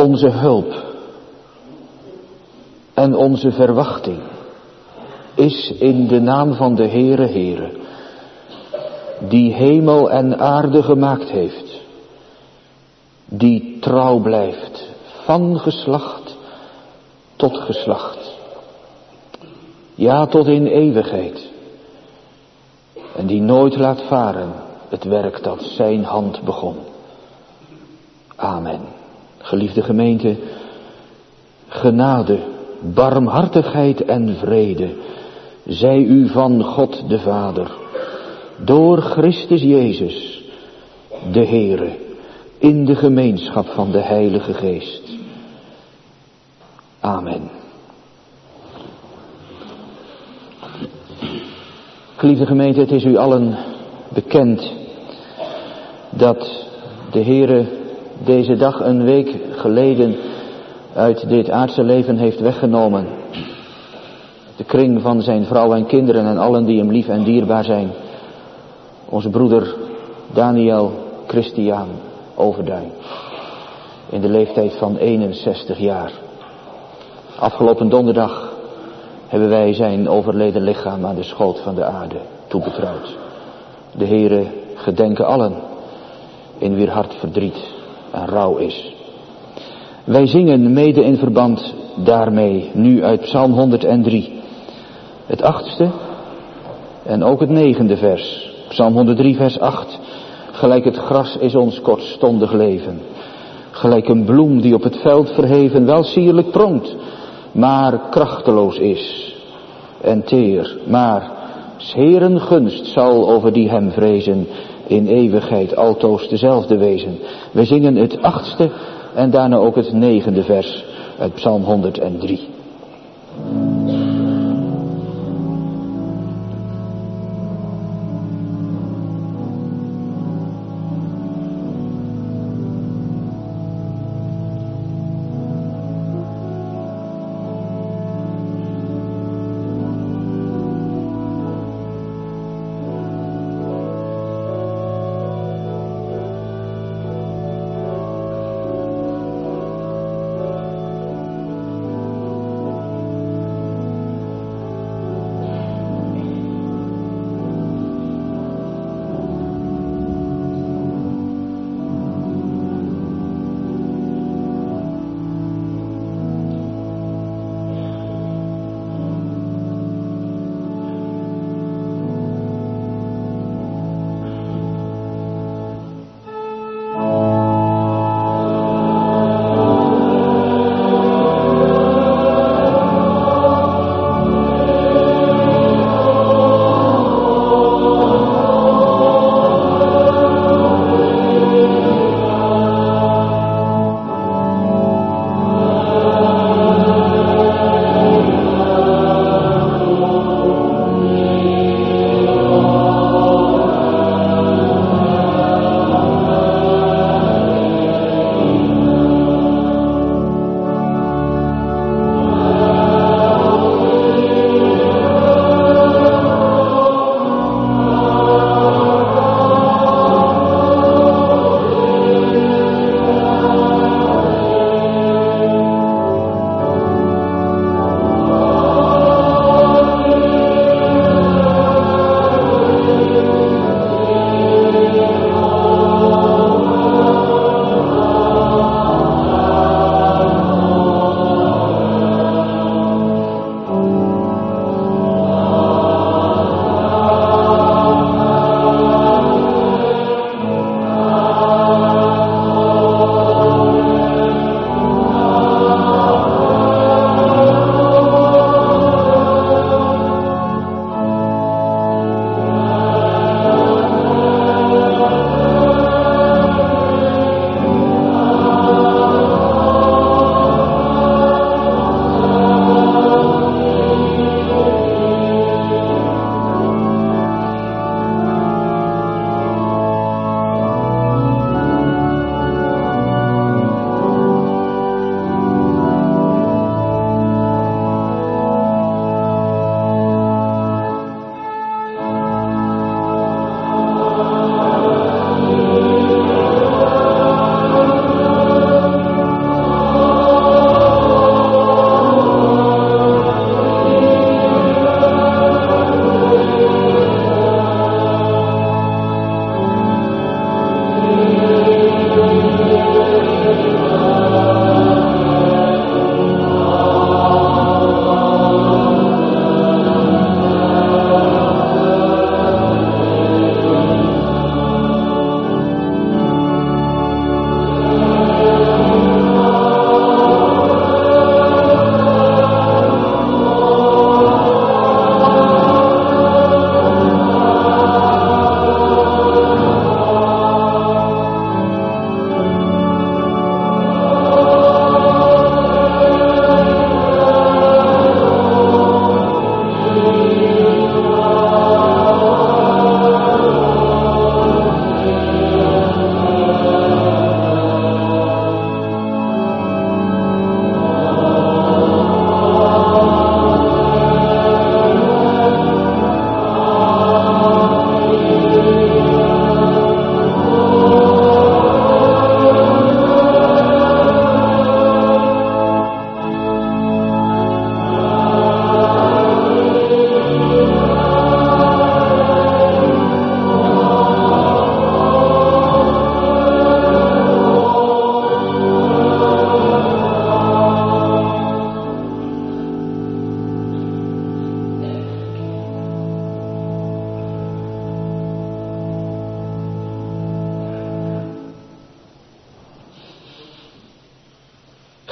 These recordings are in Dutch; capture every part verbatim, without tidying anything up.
Onze hulp en onze verwachting is in de naam van de Heere Heere, die hemel en aarde gemaakt heeft, die trouw blijft van geslacht tot geslacht, ja tot in eeuwigheid, en die nooit laat varen het werk dat zijn hand begon. Amen. Geliefde gemeente, genade, barmhartigheid en vrede zij u van God de Vader, door Christus Jezus, de Heere, in de gemeenschap van de Heilige Geest. Amen. Geliefde gemeente, het is u allen bekend dat de Heere deze dag een week geleden uit dit aardse leven heeft weggenomen. De kring van zijn vrouw en kinderen en allen die hem lief en dierbaar zijn. Onze broeder Daniel Christiaan Overduin. In de leeftijd van eenenzestig jaar. Afgelopen donderdag hebben wij zijn overleden lichaam aan de schoot van de aarde toebetrouwd. De Heere gedenke allen in wier hart verdriet en rouw is. Wij zingen mede in verband daarmee nu uit Psalm honderddrie. Het achtste en ook het negende vers. Psalm honderddrie vers acht. Gelijk het gras is ons kortstondig leven. Gelijk een bloem die op het veld verheven wel sierlijk pronkt, maar krachteloos is en teer. Maar 's Heeren gunst zal over die hem vrezen in eeuwigheid altoos dezelfde wezen. Wij zingen het achtste en daarna ook het negende vers uit Psalm honderddrie.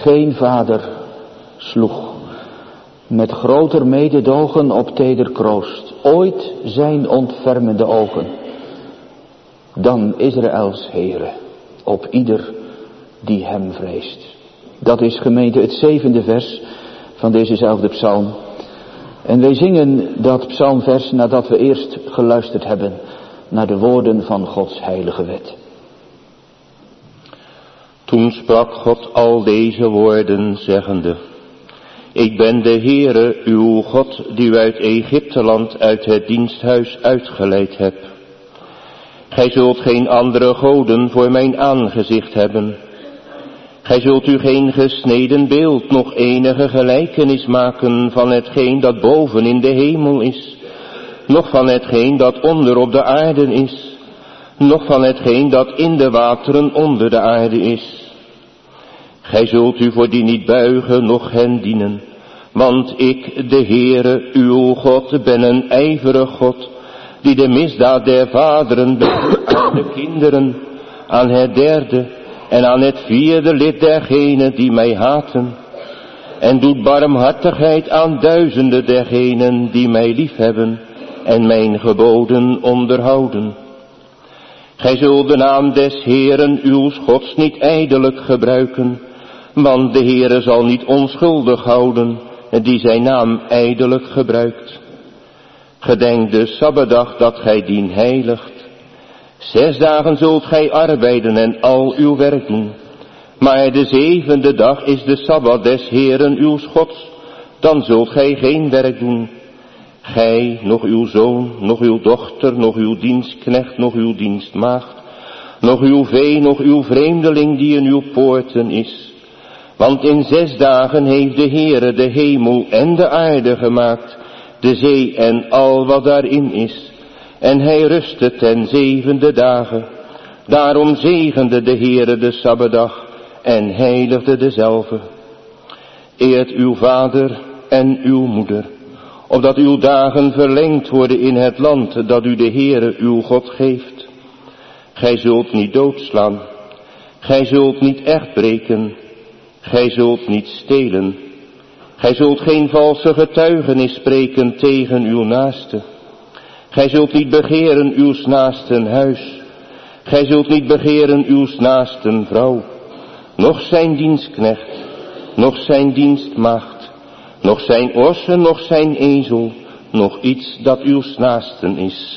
Geen vader sloeg met groter mededogen op teder kroost ooit zijn ontfermende ogen dan Israëls Heere op ieder die hem vreest. Dat is, gemeente, het zevende vers van dezezelfde psalm. En wij zingen dat psalmvers nadat we eerst geluisterd hebben naar de woorden van Gods heilige wet. Toen sprak God al deze woorden, zeggende: Ik ben de Heere, uw God, die u uit Egypteland, uit het diensthuis uitgeleid hebt. Gij zult geen andere goden voor mijn aangezicht hebben. Gij zult u geen gesneden beeld, nog enige gelijkenis maken van hetgeen dat boven in de hemel is, noch van hetgeen dat onder op de aarde is, noch van hetgeen dat in de wateren onder de aarde is. Gij zult u voor die niet buigen, noch hen dienen, want ik, de Heere, uw God, ben een ijverig God, die de misdaad der vaderen bedoelt aan de kinderen, aan het derde en aan het vierde lid dergenen die mij haten, en doet barmhartigheid aan duizenden dergenen die mij liefhebben en mijn geboden onderhouden. Gij zult de naam des Heeren uw Gods niet ijdelijk gebruiken, want de Heere zal niet onschuldig houden die zijn naam ijdelijk gebruikt. Gedenk de Sabbatdag dat gij dien heiligt. Zes dagen zult gij arbeiden en al uw werk doen. Maar de zevende dag is de Sabbat des Heeren uw Gods. Dan zult gij geen werk doen. Gij, nog uw zoon, nog uw dochter, nog uw dienstknecht, nog uw dienstmaagd, nog uw vee, nog uw vreemdeling die in uw poorten is. Want in zes dagen heeft de Heere de hemel en de aarde gemaakt, de zee en al wat daarin is. En hij rustte ten zevende dagen. Daarom zegende de Heere de Sabbatdag en heiligde dezelve. Eert uw vader en uw moeder, opdat uw dagen verlengd worden in het land dat u de Heere uw God geeft. Gij zult niet doodslaan, gij zult niet echt breken, gij zult niet stelen. Gij zult geen valse getuigenis spreken tegen uw naaste. Gij zult niet begeren uw naasten huis. Gij zult niet begeren uw naasten vrouw, noch zijn dienstknecht, noch zijn dienstmaagd, noch zijn ossen, noch zijn ezel, noch iets dat uw naasten is.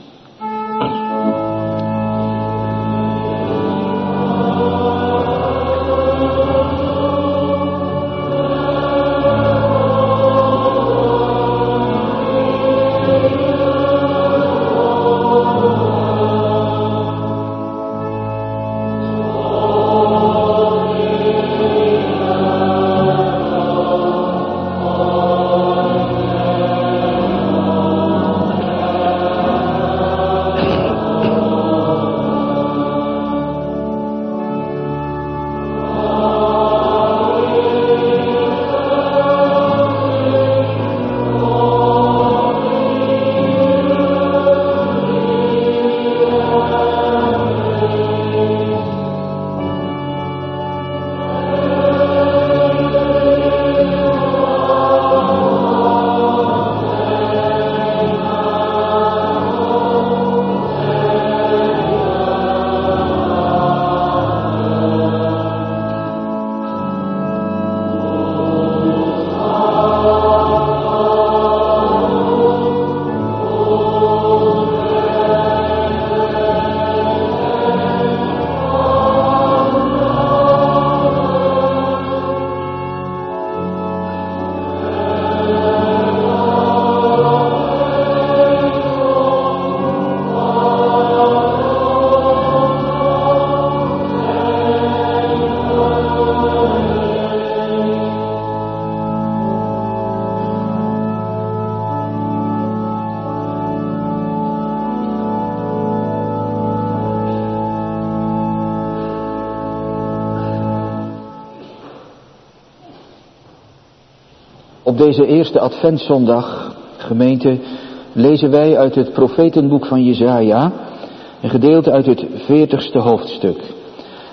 Op deze eerste adventszondag, gemeente, lezen wij uit het profetenboek van Jesaja, een gedeelte uit het veertigste hoofdstuk.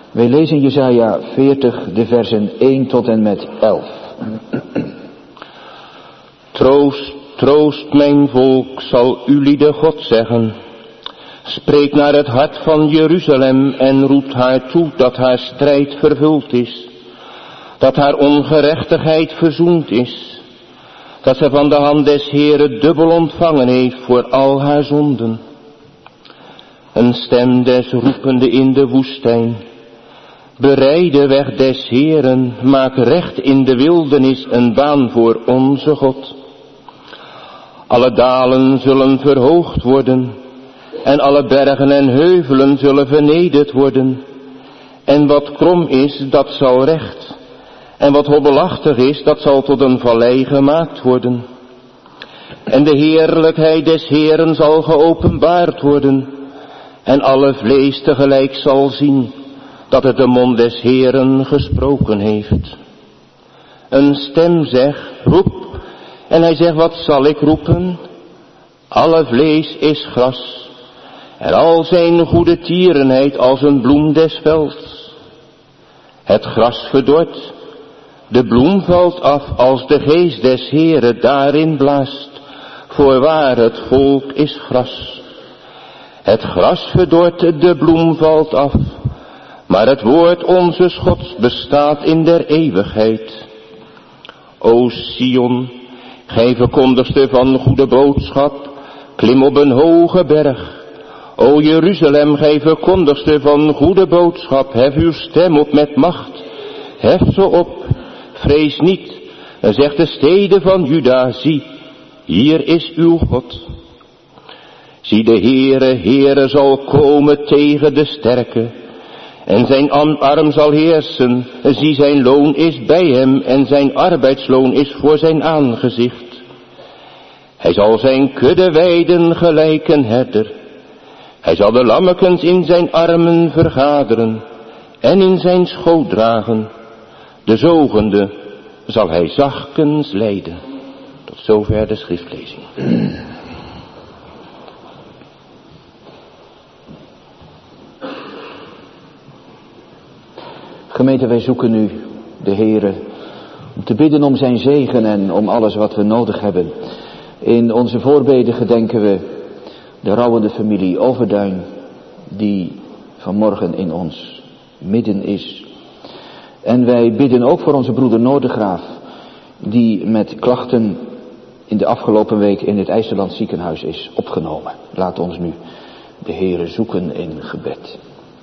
Wij lezen Jesaja veertig, de versen één tot en met elf. Troost, troost mijn volk, zal ulie de God zeggen. Spreek naar het hart van Jeruzalem en roept haar toe dat haar strijd vervuld is. Dat haar ongerechtigheid verzoend is. Dat zij van de hand des Heeren dubbel ontvangen heeft voor al haar zonden. Een stem des roepende in de woestijn. Bereid de weg des Heeren, maak recht in de wildernis een baan voor onze God. Alle dalen zullen verhoogd worden, en alle bergen en heuvelen zullen vernederd worden. En wat krom is, dat zal recht, en wat hobbelachtig is, dat zal tot een vallei gemaakt worden. En de heerlijkheid des Heeren zal geopenbaard worden, en alle vlees tegelijk zal zien dat het de mond des Heeren gesproken heeft. Een stem zegt, roep, en hij zegt, wat zal ik roepen? Alle vlees is gras, en al zijn goede tierenheid als een bloem des velds. Het gras verdort, de bloem valt af als de geest des Heeren daarin blaast. Voorwaar het volk is gras. Het gras verdort, de bloem valt af, maar het woord onze Gods bestaat in der eeuwigheid. O Sion, gij verkondigste van goede boodschap, klim op een hoge berg. O Jeruzalem, gij verkondigste van goede boodschap, hef uw stem op met macht. Hef ze op, vrees niet, en zegt de steden van Juda, zie, hier is uw God. Zie, de Heere, Heere zal komen tegen de sterke, en zijn arm zal heersen. Zie, zijn loon is bij hem, en zijn arbeidsloon is voor zijn aangezicht. Hij zal zijn kudde weiden gelijk een herder. Hij zal de lammekens in zijn armen vergaderen, en in zijn schoot dragen. De zogende zal hij zachtkens leiden. Tot zover de schriftlezing. Gemeente, wij zoeken nu de Heere om te bidden om zijn zegen en om alles wat we nodig hebben. In onze voorbeden gedenken we de rouwende familie Overduin, die vanmorgen in ons midden is. En wij bidden ook voor onze broeder Noordegraaf, die met klachten in de afgelopen week in het IJsseland ziekenhuis is opgenomen. Laat ons nu de Heere zoeken in gebed.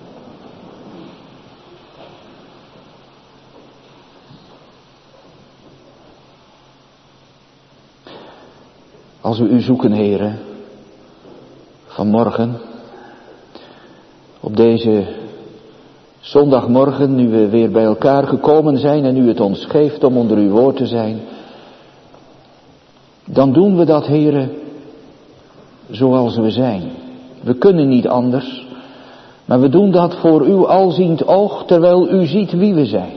Als we u zoeken, Heere, vanmorgen, op deze zondagmorgen, nu we weer bij elkaar gekomen zijn en u het ons geeft om onder uw woord te zijn, dan doen we dat, Heere, zoals we zijn. We kunnen niet anders, maar we doen dat voor uw alziend oog, terwijl u ziet wie we zijn.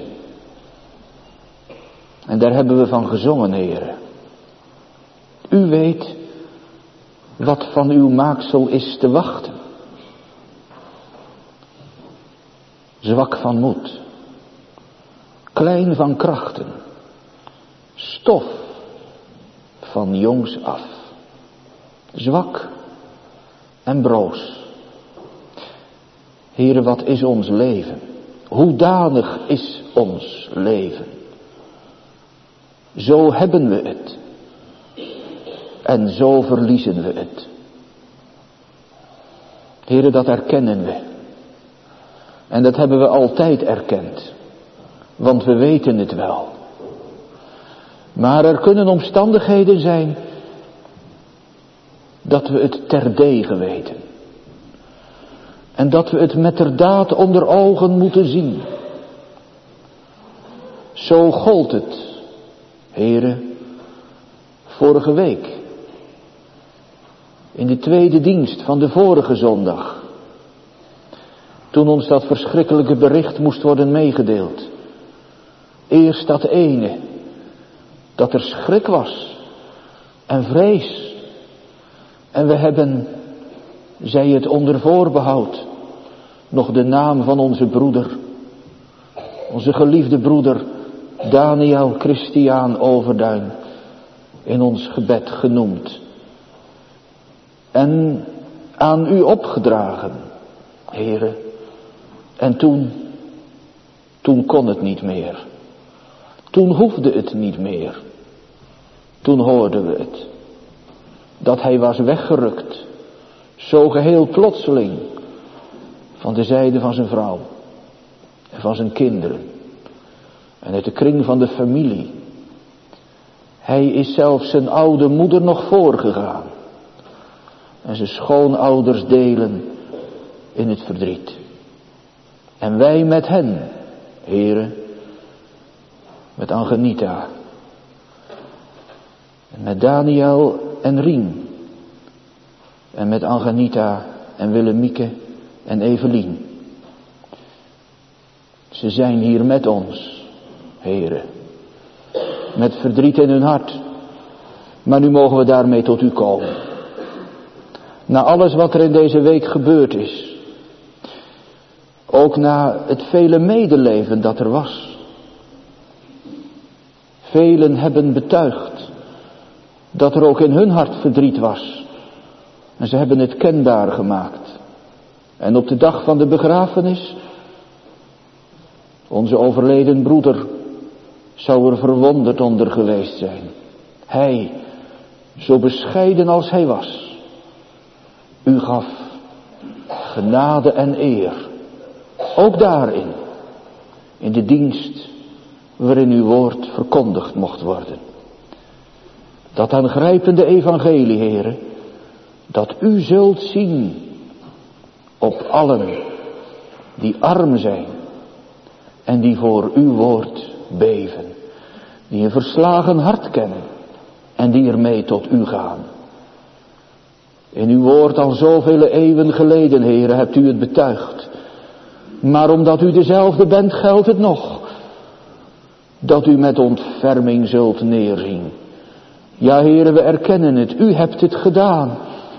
En daar hebben we van gezongen, Heere. U weet wat van uw maaksel is te wachten. Zwak van moed, klein van krachten, stof van jongs af, zwak en broos. Heere, wat is ons leven? Hoedanig is ons leven? Zo hebben we het. En zo verliezen we het. Heere, dat erkennen we. En dat hebben we altijd erkend. Want we weten het wel. Maar er kunnen omstandigheden zijn dat we het terdege weten. En dat we het metterdaad onder ogen moeten zien. Zo gold het, Heere, vorige week. In de tweede dienst van de vorige zondag. Toen ons dat verschrikkelijke bericht moest worden meegedeeld. Eerst dat ene. Dat er schrik was. En vrees. En we hebben, zij het onder voorbehoud, nog de naam van onze broeder onze geliefde broeder Daniel Christiaan Overduin in ons gebed genoemd. En aan u opgedragen, Heere. En toen, toen kon het niet meer. Toen hoefde het niet meer. Toen hoorden we het. Dat hij was weggerukt. Zo geheel plotseling. Van de zijde van zijn vrouw. En van zijn kinderen. En uit de kring van de familie. Hij is zelfs zijn oude moeder nog voorgegaan. En zijn schoonouders delen in het verdriet. En wij met hen, Heere, met Angenita. En met Daniel en Rien. En met Angenita en Willemieke en Evelien. Ze zijn hier met ons, Heere. Met verdriet in hun hart. Maar nu mogen we daarmee tot u komen. Na alles wat er in deze week gebeurd is. Ook na het vele medeleven dat er was. Velen hebben betuigd dat er ook in hun hart verdriet was. En ze hebben het kenbaar gemaakt. En op de dag van de begrafenis, onze overleden broeder zou er verwonderd onder geweest zijn. Hij, zo bescheiden als hij was, u gaf genade en eer. Ook daarin, in de dienst waarin uw woord verkondigd mocht worden. Dat aangrijpende evangelie, Heere, dat u zult zien op allen die arm zijn en die voor uw woord beven. Die een verslagen hart kennen en die ermee tot u gaan. In uw woord al zoveel eeuwen geleden, Heere, hebt u het betuigd. Maar omdat u dezelfde bent, geldt het nog. Dat u met ontferming zult neerzien. Ja, Heere, we erkennen het. U hebt het gedaan.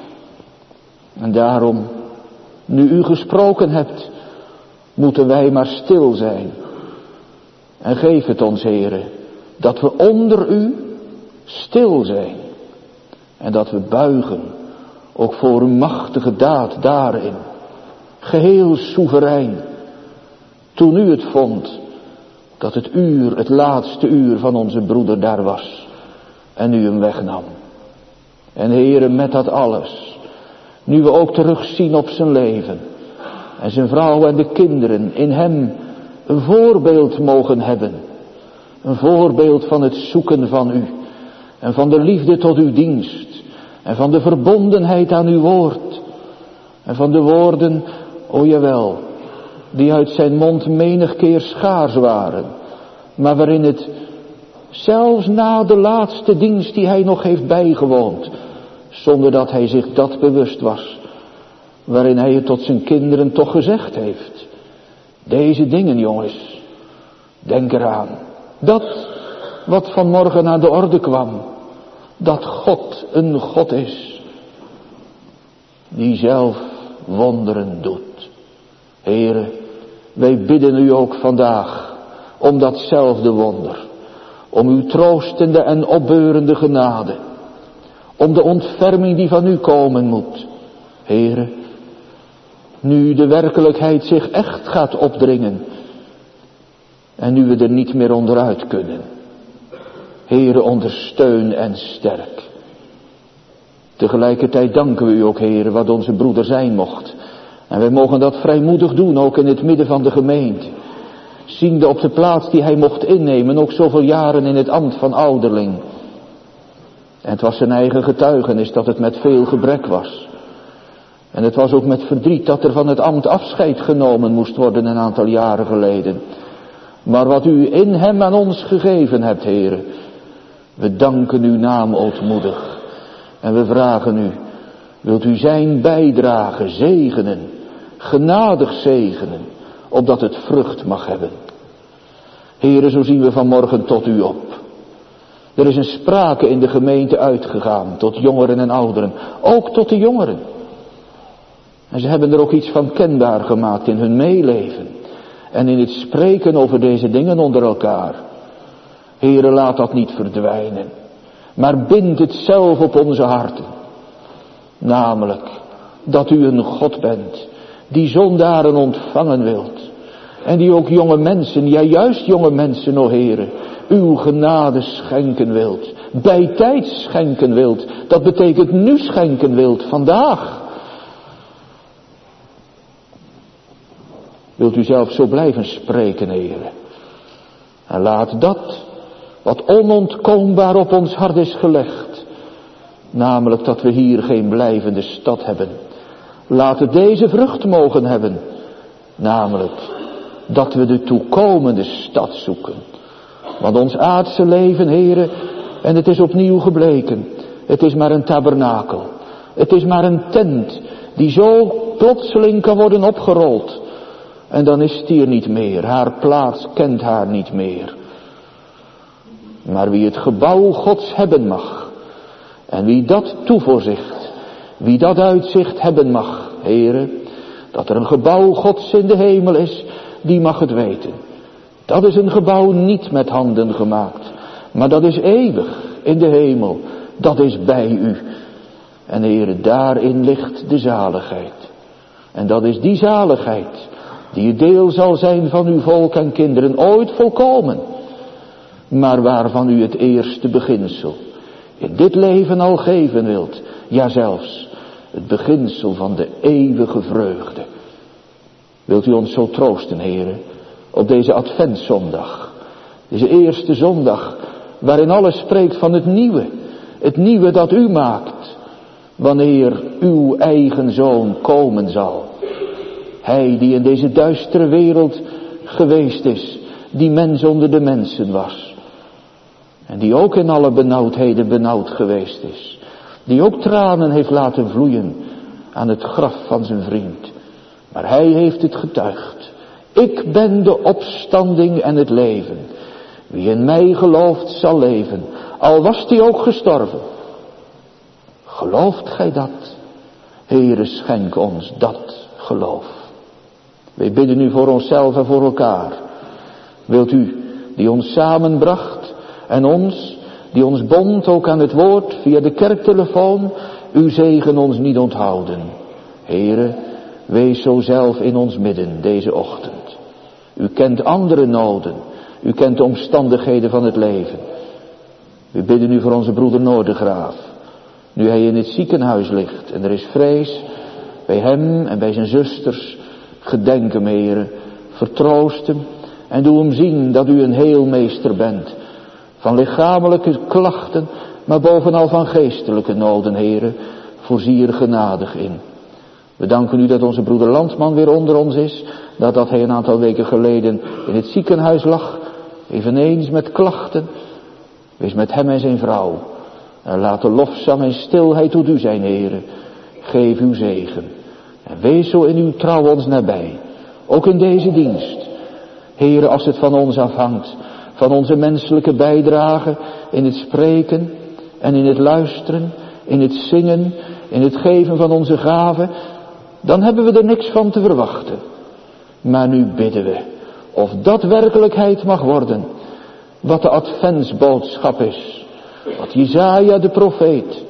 En daarom, nu u gesproken hebt, moeten wij maar stil zijn. En geef het ons, Heere, dat we onder u stil zijn. En dat we buigen, ook voor uw machtige daad daarin. Geheel soeverein. Toen u het vond, dat het uur, het laatste uur van onze broeder daar was. En u hem wegnam. En Heere, met dat alles, nu we ook terugzien op zijn leven. En zijn vrouw en de kinderen in hem een voorbeeld mogen hebben. Een voorbeeld van het zoeken van u. En van de liefde tot uw dienst. En van de verbondenheid aan uw woord. En van de woorden, o jawel, die uit zijn mond menig keer schaars waren. Maar waarin het, zelfs na de laatste dienst die hij nog heeft bijgewoond, zonder dat hij zich dat bewust was, waarin hij het tot zijn kinderen toch gezegd heeft. Deze dingen, jongens, denk eraan. Dat wat vanmorgen aan de orde kwam, dat God een God is, die zelf wonderen doet. Heere, wij bidden u ook vandaag om datzelfde wonder. Om uw troostende en opbeurende genade. Om de ontferming die van u komen moet. Heere, nu de werkelijkheid zich echt gaat opdringen. En nu we er niet meer onderuit kunnen. Heere, ondersteun en sterk. Tegelijkertijd danken we u ook, Heere, wat onze broeder zijn mocht. En wij mogen dat vrijmoedig doen, ook in het midden van de gemeente. Ziende op de plaats die hij mocht innemen, ook zoveel jaren in het ambt van ouderling. En het was zijn eigen getuigenis dat het met veel gebrek was. En het was ook met verdriet dat er van het ambt afscheid genomen moest worden een aantal jaren geleden. Maar wat u in hem aan ons gegeven hebt, Heere, we danken uw naam ootmoedig. En we vragen u, wilt u zijn bijdrage zegenen, genadig zegenen, opdat het vrucht mag hebben. Heere, zo zien we vanmorgen tot u op. Er is een sprake in de gemeente uitgegaan, tot jongeren en ouderen, ook tot de jongeren. En ze hebben er ook iets van kenbaar gemaakt in hun meeleven. en in het spreken over deze dingen onder elkaar. Heere, laat dat niet verdwijnen, maar bind het zelf op onze harten. Namelijk, dat u een God bent, die zondaren ontvangen wilt. En die ook jonge mensen, ja juist jonge mensen, o Heere, uw genade schenken wilt. Bijtijds schenken wilt. Dat betekent nu schenken wilt, vandaag. Wilt u zelf zo blijven spreken, Heere. En laat dat, wat onontkoombaar op ons hart is gelegd, namelijk dat we hier geen blijvende stad hebben. Laat het deze vrucht mogen hebben, namelijk dat we de toekomende stad zoeken. Want ons aardse leven, Heere, en het is opnieuw gebleken, het is maar een tabernakel. Het is maar een tent die zo plotseling kan worden opgerold. En dan is het hier niet meer, haar plaats kent haar niet meer. Maar wie het gebouw Gods hebben mag, en wie dat toevoorzicht, wie dat uitzicht hebben mag, Heere, dat er een gebouw Gods in de hemel is, die mag het weten. Dat is een gebouw niet met handen gemaakt, maar dat is eeuwig in de hemel. Dat is bij u. En Heere, daarin ligt de zaligheid. En dat is die zaligheid die het deel zal zijn van uw volk en kinderen, ooit volkomen. Maar waarvan u het eerste beginsel in dit leven al geven wilt. Ja, zelfs het beginsel van de eeuwige vreugde. Wilt u ons zo troosten, Heere, op deze adventszondag. Deze eerste zondag waarin alles spreekt van het nieuwe. Het nieuwe dat u maakt wanneer uw eigen zoon komen zal. Hij die in deze duistere wereld geweest is, die mens onder de mensen was. En die ook in alle benauwdheden benauwd geweest is. Die ook tranen heeft laten vloeien aan het graf van zijn vriend. Maar hij heeft het getuigd. Ik ben de opstanding en het leven. Wie in mij gelooft zal leven, al was die ook gestorven. Gelooft gij dat? Heere, schenk ons dat geloof. Wij bidden u voor onszelf en voor elkaar. Wilt u, die ons samenbracht en ons, die ons bond ook aan het woord via de kerktelefoon, uw zegen ons niet onthouden. Heere, wees zo zelf in ons midden deze ochtend. U kent andere noden. U kent de omstandigheden van het leven. We bidden u voor onze broeder Noordegraaf. Nu hij in het ziekenhuis ligt en er is vrees bij hem en bij zijn zusters. Gedenk hem, Heere. Vertroost hem en doe hem zien dat u een heelmeester bent. Van lichamelijke klachten, maar bovenal van geestelijke noden, Heere. Voorzie er genadig in. We danken u dat onze broeder Landman weer onder ons is. Nadat hij een aantal weken geleden in het ziekenhuis lag. Eveneens met klachten. Wees met hem en zijn vrouw. En laat de lofzang en stilheid tot u zijn, Heere. Geef uw zegen. En wees zo in uw trouw ons nabij. Ook in deze dienst. Heere, als het van ons afhangt. Van onze menselijke bijdrage in het spreken en in het luisteren. In het zingen, in het geven van onze gaven. Dan hebben we er niks van te verwachten. Maar nu bidden we of dat werkelijkheid mag worden. Wat de adventsboodschap is. Wat Jesaja de profeet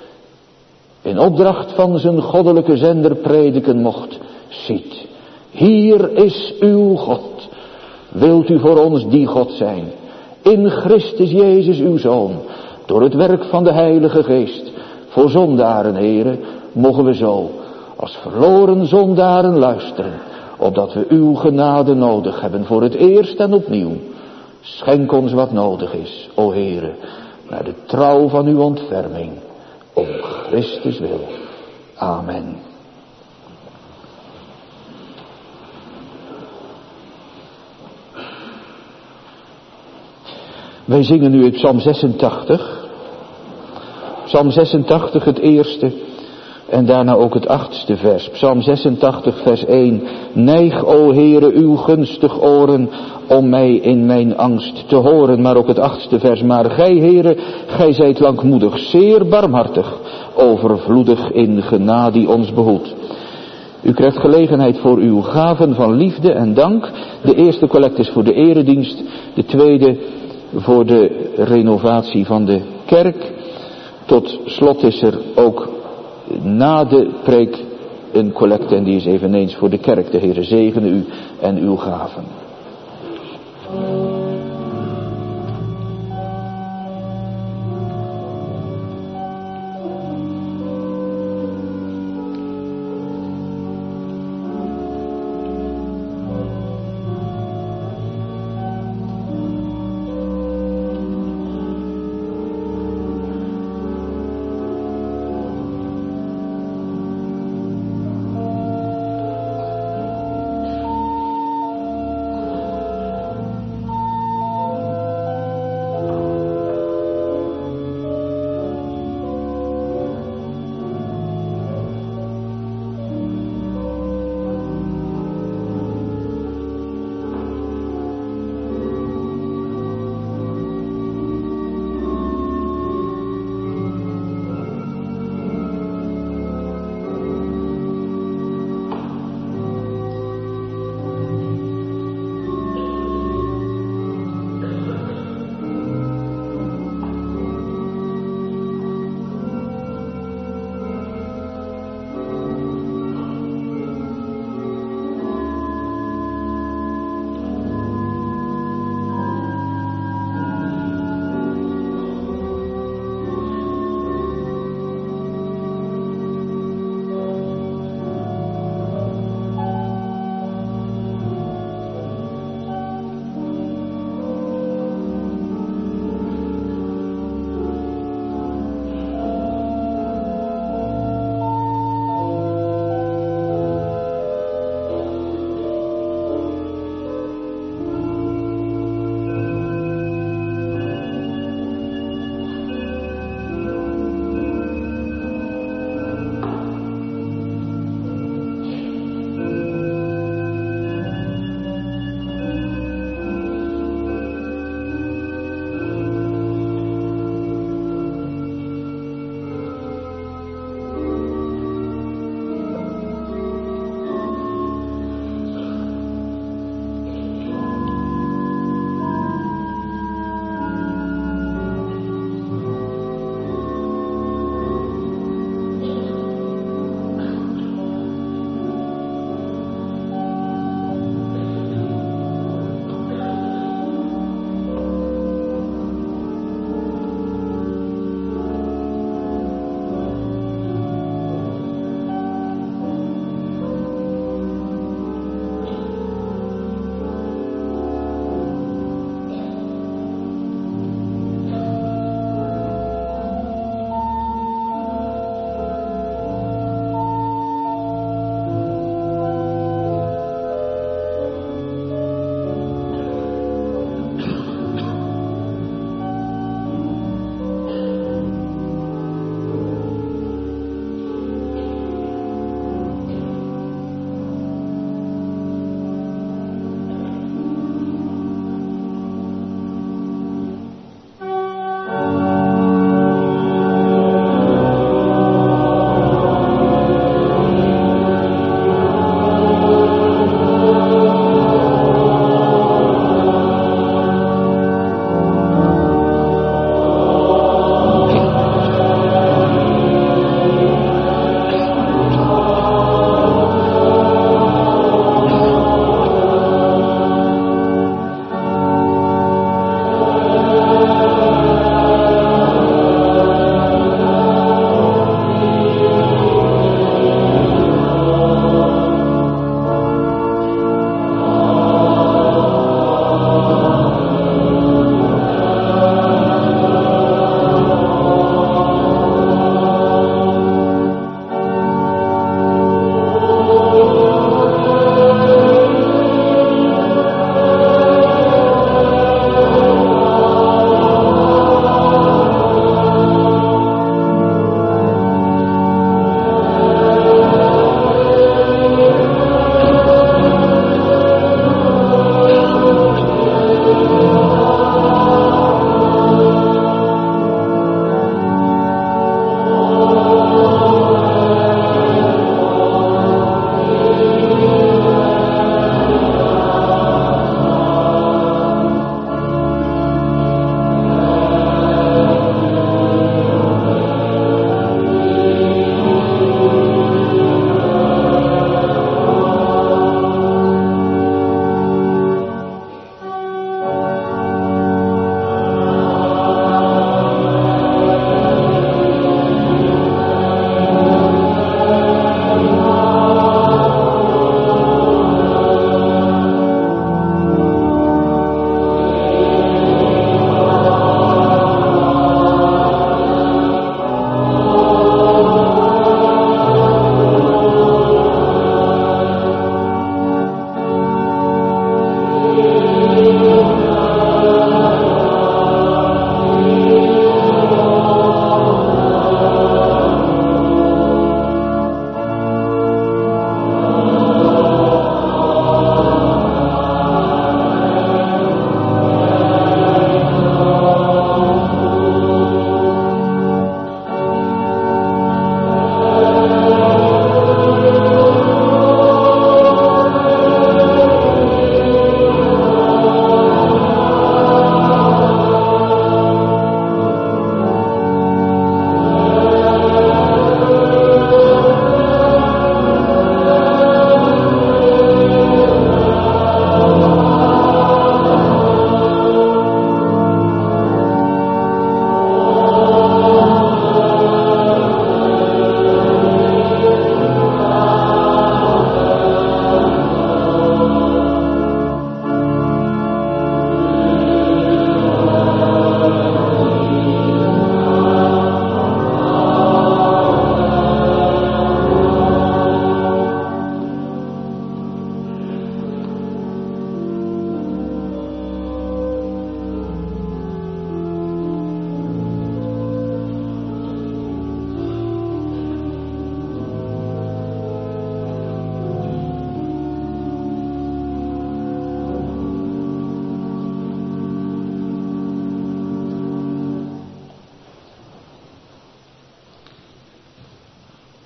in opdracht van zijn goddelijke zender prediken mocht. Ziet, hier is uw God. Wilt u voor ons die God zijn? In Christus Jezus uw Zoon. Door het werk van de Heilige Geest. Voor zondaren, Heere, mogen we zo als verloren zondaren luisteren. Opdat we uw genade nodig hebben voor het eerst en opnieuw. Schenk ons wat nodig is, o Heere, naar de trouw van uw ontferming. Om Christus wil. Amen. Wij zingen nu het Psalm zesentachtig. Psalm zesentachtig, het eerste en daarna ook het achtste vers. Psalm zesentachtig, vers één. Neig, o Heere, uw gunstig oren om mij in mijn angst te horen. Maar ook het achtste vers. Maar gij, Heere, gij zijt langmoedig, zeer barmhartig, overvloedig in genade die ons behoedt. U krijgt gelegenheid voor uw gaven van liefde en dank. De eerste collecte is voor de eredienst. De tweede voor de renovatie van de kerk. Tot slot is er ook na de preek een collecte en die is eveneens voor de kerk. De Heere zegene u en uw gaven.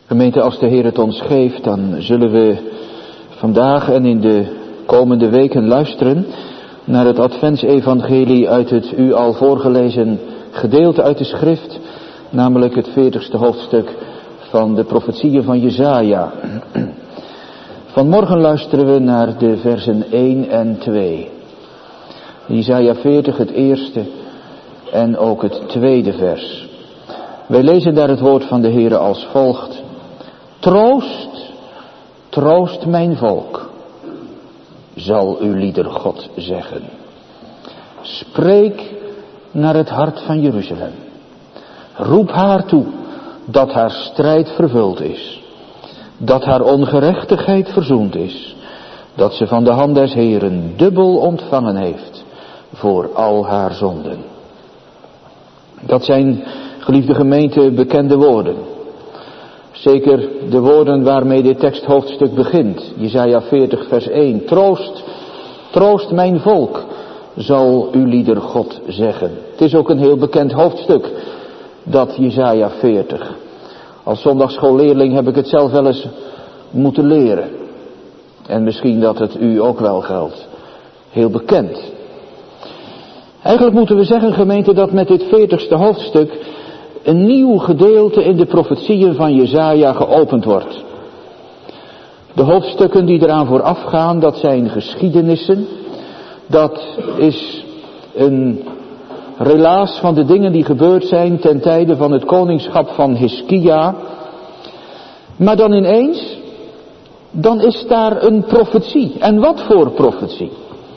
Gemeente, als de Heer het ons geeft, dan zullen we vandaag en in de komende weken luisteren naar het Adventsevangelie uit het u al voorgelezen gedeelte uit de schrift, namelijk het veertigste hoofdstuk van de profetieën van Jesaja. Vanmorgen luisteren we naar de versen één en twee. Jesaja veertig, het eerste en ook het tweede vers. Wij lezen daar het woord van de Heere als volgt. Troost, troost mijn volk, zal uw lieder God zeggen. Spreek naar het hart van Jeruzalem. Roep haar toe dat haar strijd vervuld is. Dat haar ongerechtigheid verzoend is. Dat ze van de hand des Heeren dubbel ontvangen heeft voor al haar zonden. Dat zijn, geliefde gemeente, bekende woorden. Zeker de woorden waarmee dit teksthoofdstuk begint. Jesaja veertig vers één. Troost, troost mijn volk, zal uw lieder God zeggen. Het is ook een heel bekend hoofdstuk, dat Jesaja veertig. Als zondagschoolleerling heb ik het zelf wel eens moeten leren. En misschien dat het u ook wel geldt. Heel bekend. Eigenlijk moeten we zeggen, gemeente, dat met dit veertigste hoofdstuk een nieuw gedeelte in de profetieën van Jesaja geopend wordt. De hoofdstukken die eraan voorafgaan, dat zijn geschiedenissen. Dat is een relaas van de dingen die gebeurd zijn ten tijde van het koningschap van Hiskia. Maar dan ineens, dan is daar een profetie. En wat voor profetie?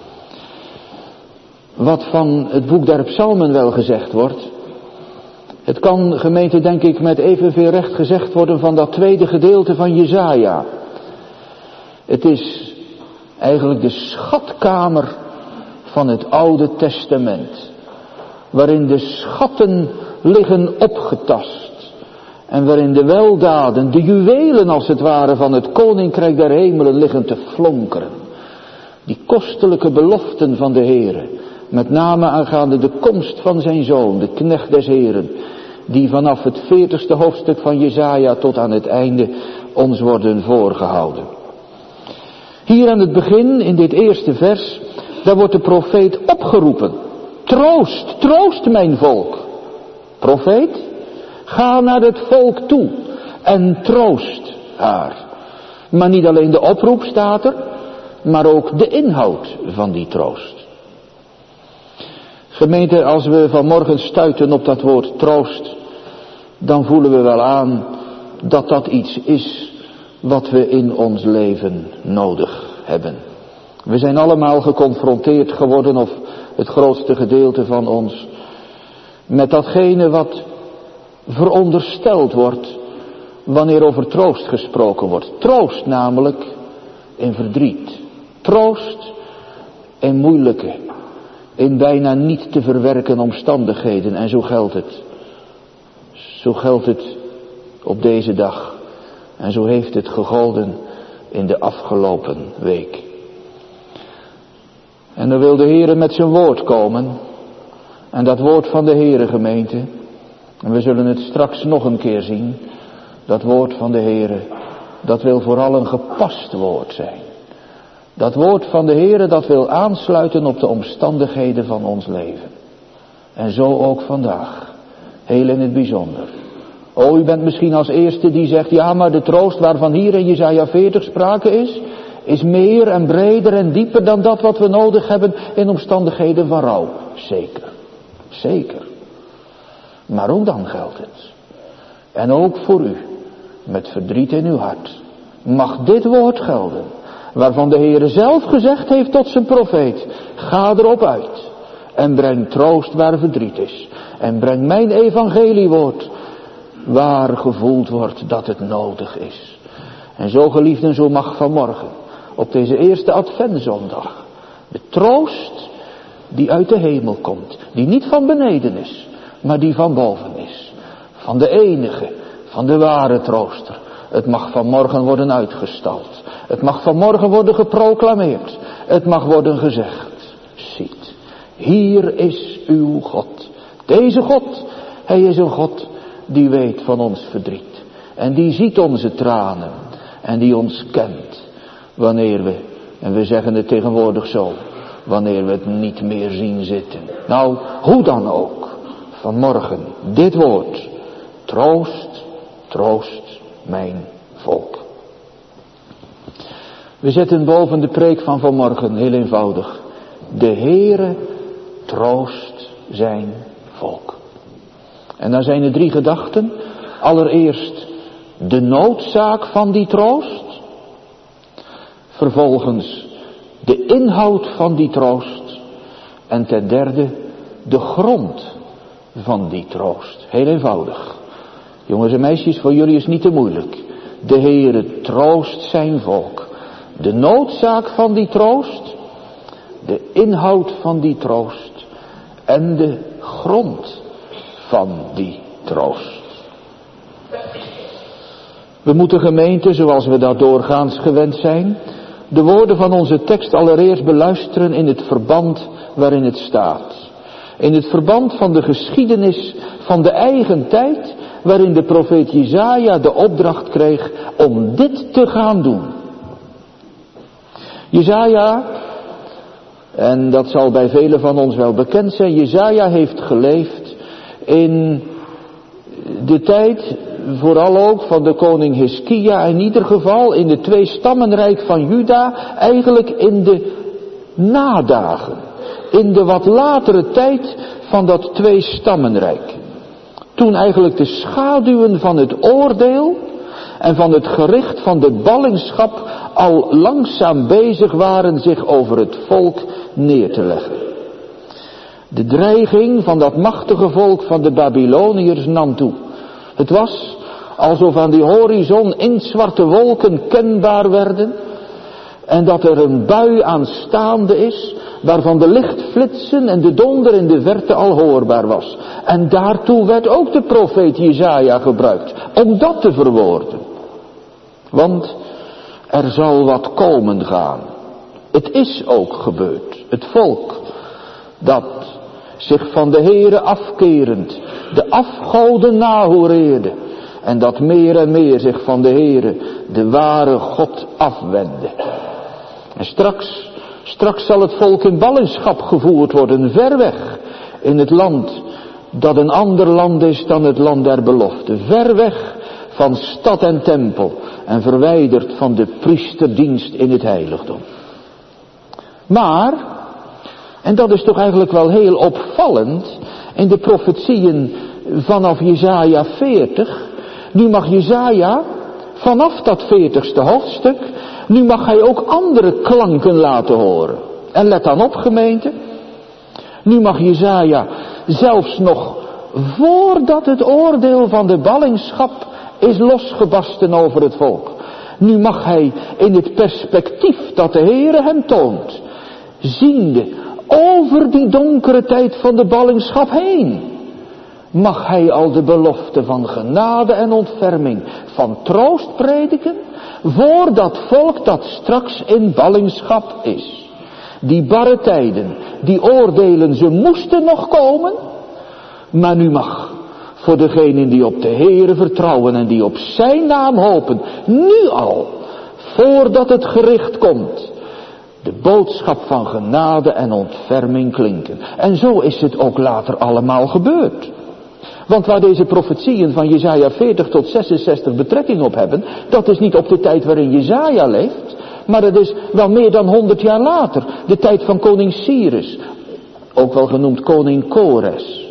Wat van het boek der Psalmen wel gezegd wordt. Het kan, gemeente, denk ik, met evenveel recht gezegd worden van dat tweede gedeelte van Jesaja. Het is eigenlijk de schatkamer van het Oude Testament. Waarin de schatten liggen opgetast. En waarin de weldaden, de juwelen als het ware van het koninkrijk der hemelen liggen te flonkeren. Die kostelijke beloften van de Heere. Met name aangaande de komst van zijn zoon, de knecht des Heeren. Die vanaf het veertigste hoofdstuk van Jesaja tot aan het einde ons worden voorgehouden. Hier aan het begin, in dit eerste vers, daar wordt de profeet opgeroepen. Troost, troost mijn volk. Profeet, ga naar het volk toe en troost haar. Maar niet alleen de oproep staat er, maar ook de inhoud van die troost. Gemeente, als we vanmorgen stuiten op dat woord troost, dan voelen we wel aan dat dat iets is wat we in ons leven nodig hebben. We zijn allemaal geconfronteerd geworden, of het grootste gedeelte van ons, met datgene wat verondersteld wordt wanneer over troost gesproken wordt. Troost namelijk in verdriet. Troost in moeilijke, in bijna niet te verwerken omstandigheden. En zo geldt het. Zo geldt het op deze dag. En zo heeft het gegolden in de afgelopen week. En dan wil de Heere met zijn woord komen. En dat woord van de Heere, gemeente. En we zullen het straks nog een keer zien. Dat woord van de Heere. Dat wil vooral een gepast woord zijn. Dat woord van de Heere, dat wil aansluiten op de omstandigheden van ons leven. En zo ook vandaag. Heel in het bijzonder. O, u bent misschien als eerste die zegt, ja, maar de troost waarvan hier in Jesaja veertig sprake is, is meer en breder en dieper dan dat wat we nodig hebben in omstandigheden van rouw. Zeker. Zeker. Maar ook dan geldt het. En ook voor u, met verdriet in uw hart, mag dit woord gelden. Waarvan de Heere zelf gezegd heeft tot zijn profeet. Ga erop uit. En breng troost waar verdriet is. En breng mijn evangeliewoord. Waar gevoeld wordt dat het nodig is. En zo geliefden, zo mag vanmorgen. Op deze eerste adventzondag. De troost die uit de hemel komt. Die niet van beneden is. Maar die van boven is. Van de enige. Van de ware trooster. Het mag vanmorgen worden uitgestald. Het mag vanmorgen worden geproclameerd. Het mag worden gezegd. Ziet, hier is uw God. Deze God, hij is een God die weet van ons verdriet. En die ziet onze tranen. En die ons kent. Wanneer we, en we zeggen het tegenwoordig zo, wanneer we het niet meer zien zitten. Nou, hoe dan ook. Vanmorgen, dit woord. Troost, troost mijn volk. We zetten boven de preek van vanmorgen, heel eenvoudig. De Heere troost zijn volk. En dan zijn er drie gedachten. Allereerst de noodzaak van die troost. Vervolgens de inhoud van die troost. En ten derde de grond van die troost. Heel eenvoudig. Jongens en meisjes, voor jullie is het niet te moeilijk. De Heere troost zijn volk. De noodzaak van die troost. De inhoud van die troost. En de grond van die troost. We moeten gemeente, zoals we dat doorgaans gewend zijn, de woorden van onze tekst allereerst beluisteren in het verband waarin het staat. In het verband van de geschiedenis van de eigen tijd, waarin de profeet Jesaja de opdracht kreeg om dit te gaan doen. Jesaja, en dat zal bij velen van ons wel bekend zijn, Jesaja heeft geleefd in de tijd, vooral ook van de koning Hiskia, in ieder geval in het twee stammenrijk van Juda, eigenlijk in de nadagen, in de wat latere tijd van dat twee stammenrijk. Toen eigenlijk de schaduwen van het oordeel en van het gericht van de ballingschap al langzaam bezig waren zich over het volk neer te leggen. De dreiging van dat machtige volk van de Babyloniërs nam toe. Het was alsof aan die horizon inktzwarte wolken kenbaar werden en dat er een bui aanstaande is waarvan de lichtflitsen en de donder in de verte al hoorbaar was. En daartoe werd ook de profeet Jesaja gebruikt, om dat te verwoorden. Want er zal wat komen gaan. Het is ook gebeurd. Het volk dat zich van de Heere afkerend de afgoden nahoereerde en dat meer en meer zich van de Heere, de ware God, afwendde. En straks, straks zal het volk in ballingschap gevoerd worden, ver weg, in het land dat een ander land is dan het land der belofte. Ver weg van stad en tempel en verwijderd van de priesterdienst in het heiligdom. Maar, en dat is toch eigenlijk wel heel opvallend, in de profetieën vanaf Jesaja veertig, nu mag Jesaja vanaf dat veertigste hoofdstuk, nu mag hij ook andere klanken laten horen. En let dan op, gemeente, nu mag Jesaja zelfs nog voordat het oordeel van de ballingschap is losgebarsten over het volk. Nu mag hij in het perspectief dat de Heere hem toont, ziende over die donkere tijd van de ballingschap heen, mag hij al de belofte van genade en ontferming, van troost prediken, voor dat volk dat straks in ballingschap is. Die barre tijden, die oordelen, ze moesten nog komen, maar nu mag voor degenen die op de Heere vertrouwen en die op zijn naam hopen, nu al, voordat het gericht komt, de boodschap van genade en ontferming klinken. En zo is het ook later allemaal gebeurd. Want waar deze profetieën van Jesaja veertig tot zesenzestig betrekking op hebben, dat is niet op de tijd waarin Jesaja leeft, maar dat is wel meer dan honderd jaar later, de tijd van koning Cyrus, ook wel genoemd koning Kores.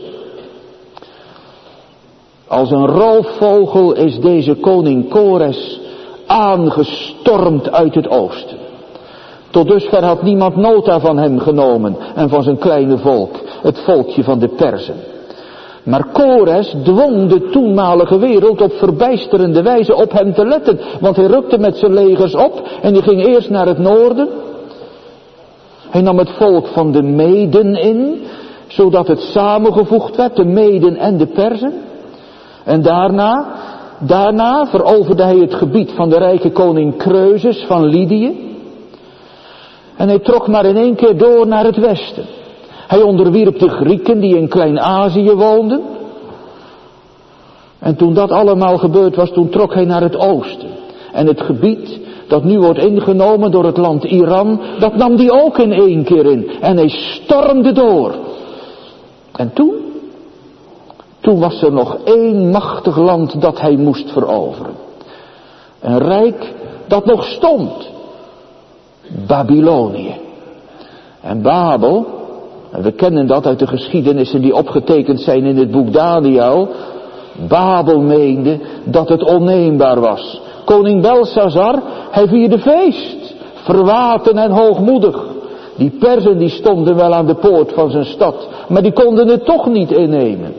Als een roofvogel is deze koning Kores aangestormd uit het oosten. Tot dusver had niemand nota van hem genomen en van zijn kleine volk, het volkje van de Perzen. Maar Kores dwong de toenmalige wereld op verbijsterende wijze op hem te letten. Want hij rukte met zijn legers op en hij ging eerst naar het noorden. Hij nam het volk van de Meden in, zodat het samengevoegd werd, de Meden en de Perzen. En daarna, daarna veroverde hij het gebied van de rijke koning Kreuses van Lydië. En hij trok maar in één keer door naar het westen. Hij onderwierp de Grieken die in Klein-Azië woonden. En toen dat allemaal gebeurd was, toen trok hij naar het oosten. En het gebied dat nu wordt ingenomen door het land Iran, dat nam hij ook in één keer in. En hij stormde door. En toen? Toen was er nog één machtig land dat hij moest veroveren. Een rijk dat nog stond. Babylonië. En Babel, en we kennen dat uit de geschiedenissen die opgetekend zijn in het boek Daniël. Babel meende dat het onneembaar was. Koning Belshazzar, hij vierde feest. Verwaten en hoogmoedig. Die Perzen die stonden wel aan de poort van zijn stad, maar die konden het toch niet innemen.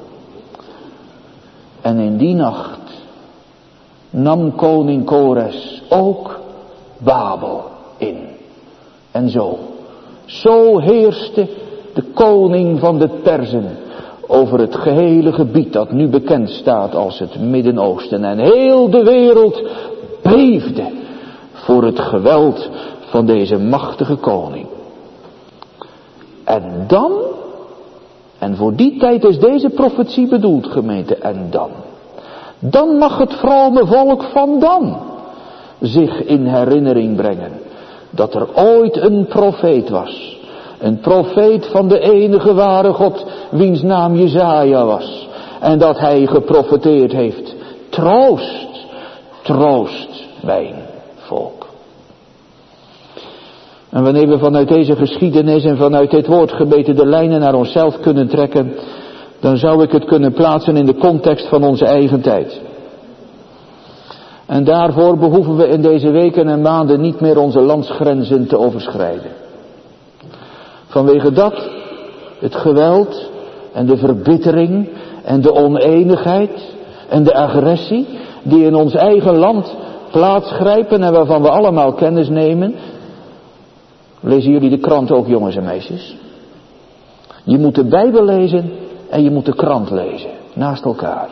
En in die nacht nam koning Kores ook Babel in. En zo, zo heerste de koning van de Perzen over het gehele gebied dat nu bekend staat als het Midden-Oosten. En heel de wereld beefde voor het geweld van deze machtige koning. En dan, en voor die tijd is deze profetie bedoeld, gemeente, en dan. Dan mag het vrome volk van dan zich in herinnering brengen dat er ooit een profeet was. Een profeet van de enige ware God, wiens naam Jesaja was. En dat hij geprofeteerd heeft. Troost, troost mijn volk. En wanneer we vanuit deze geschiedenis en vanuit dit woord gebeten de lijnen naar onszelf kunnen trekken, dan zou ik het kunnen plaatsen in de context van onze eigen tijd. En daarvoor behoeven we in deze weken en maanden niet meer onze landsgrenzen te overschrijden. Vanwege dat, het geweld en de verbittering en de oneenigheid en de agressie die in ons eigen land plaatsgrijpen en waarvan we allemaal kennis nemen. Lezen jullie de krant ook, jongens en meisjes? Je moet de Bijbel lezen en je moet de krant lezen, naast elkaar.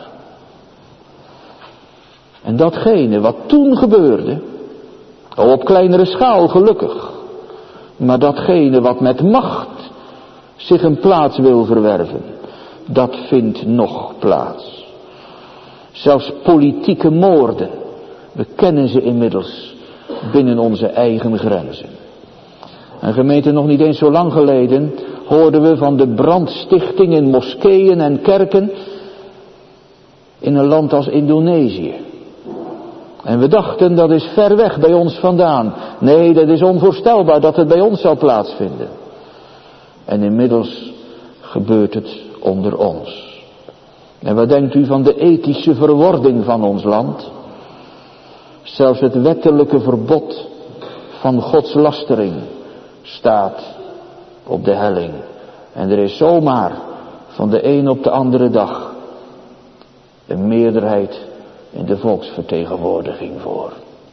En datgene wat toen gebeurde, al op kleinere schaal gelukkig, maar datgene wat met macht zich een plaats wil verwerven, dat vindt nog plaats. Zelfs politieke moorden, we kennen ze inmiddels binnen onze eigen grenzen. En gemeente, nog niet eens zo lang geleden hoorden we van de brandstichting in moskeeën en kerken in een land als Indonesië. En we dachten, dat is ver weg bij ons vandaan. Nee, dat is onvoorstelbaar dat het bij ons zal plaatsvinden. En inmiddels gebeurt het onder ons. En wat denkt u van de ethische verwording van ons land? Zelfs het wettelijke verbod van godslastering staat op de helling. En er is zomaar van de een op de andere dag een meerderheid in de volksvertegenwoordiging voor.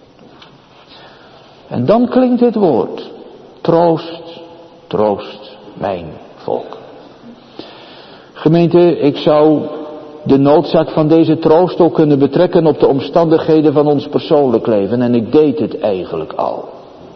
En dan klinkt dit woord. Troost, troost mijn volk. Gemeente, ik zou de noodzaak van deze troost ook kunnen betrekken op de omstandigheden van ons persoonlijk leven. En ik deed het eigenlijk al.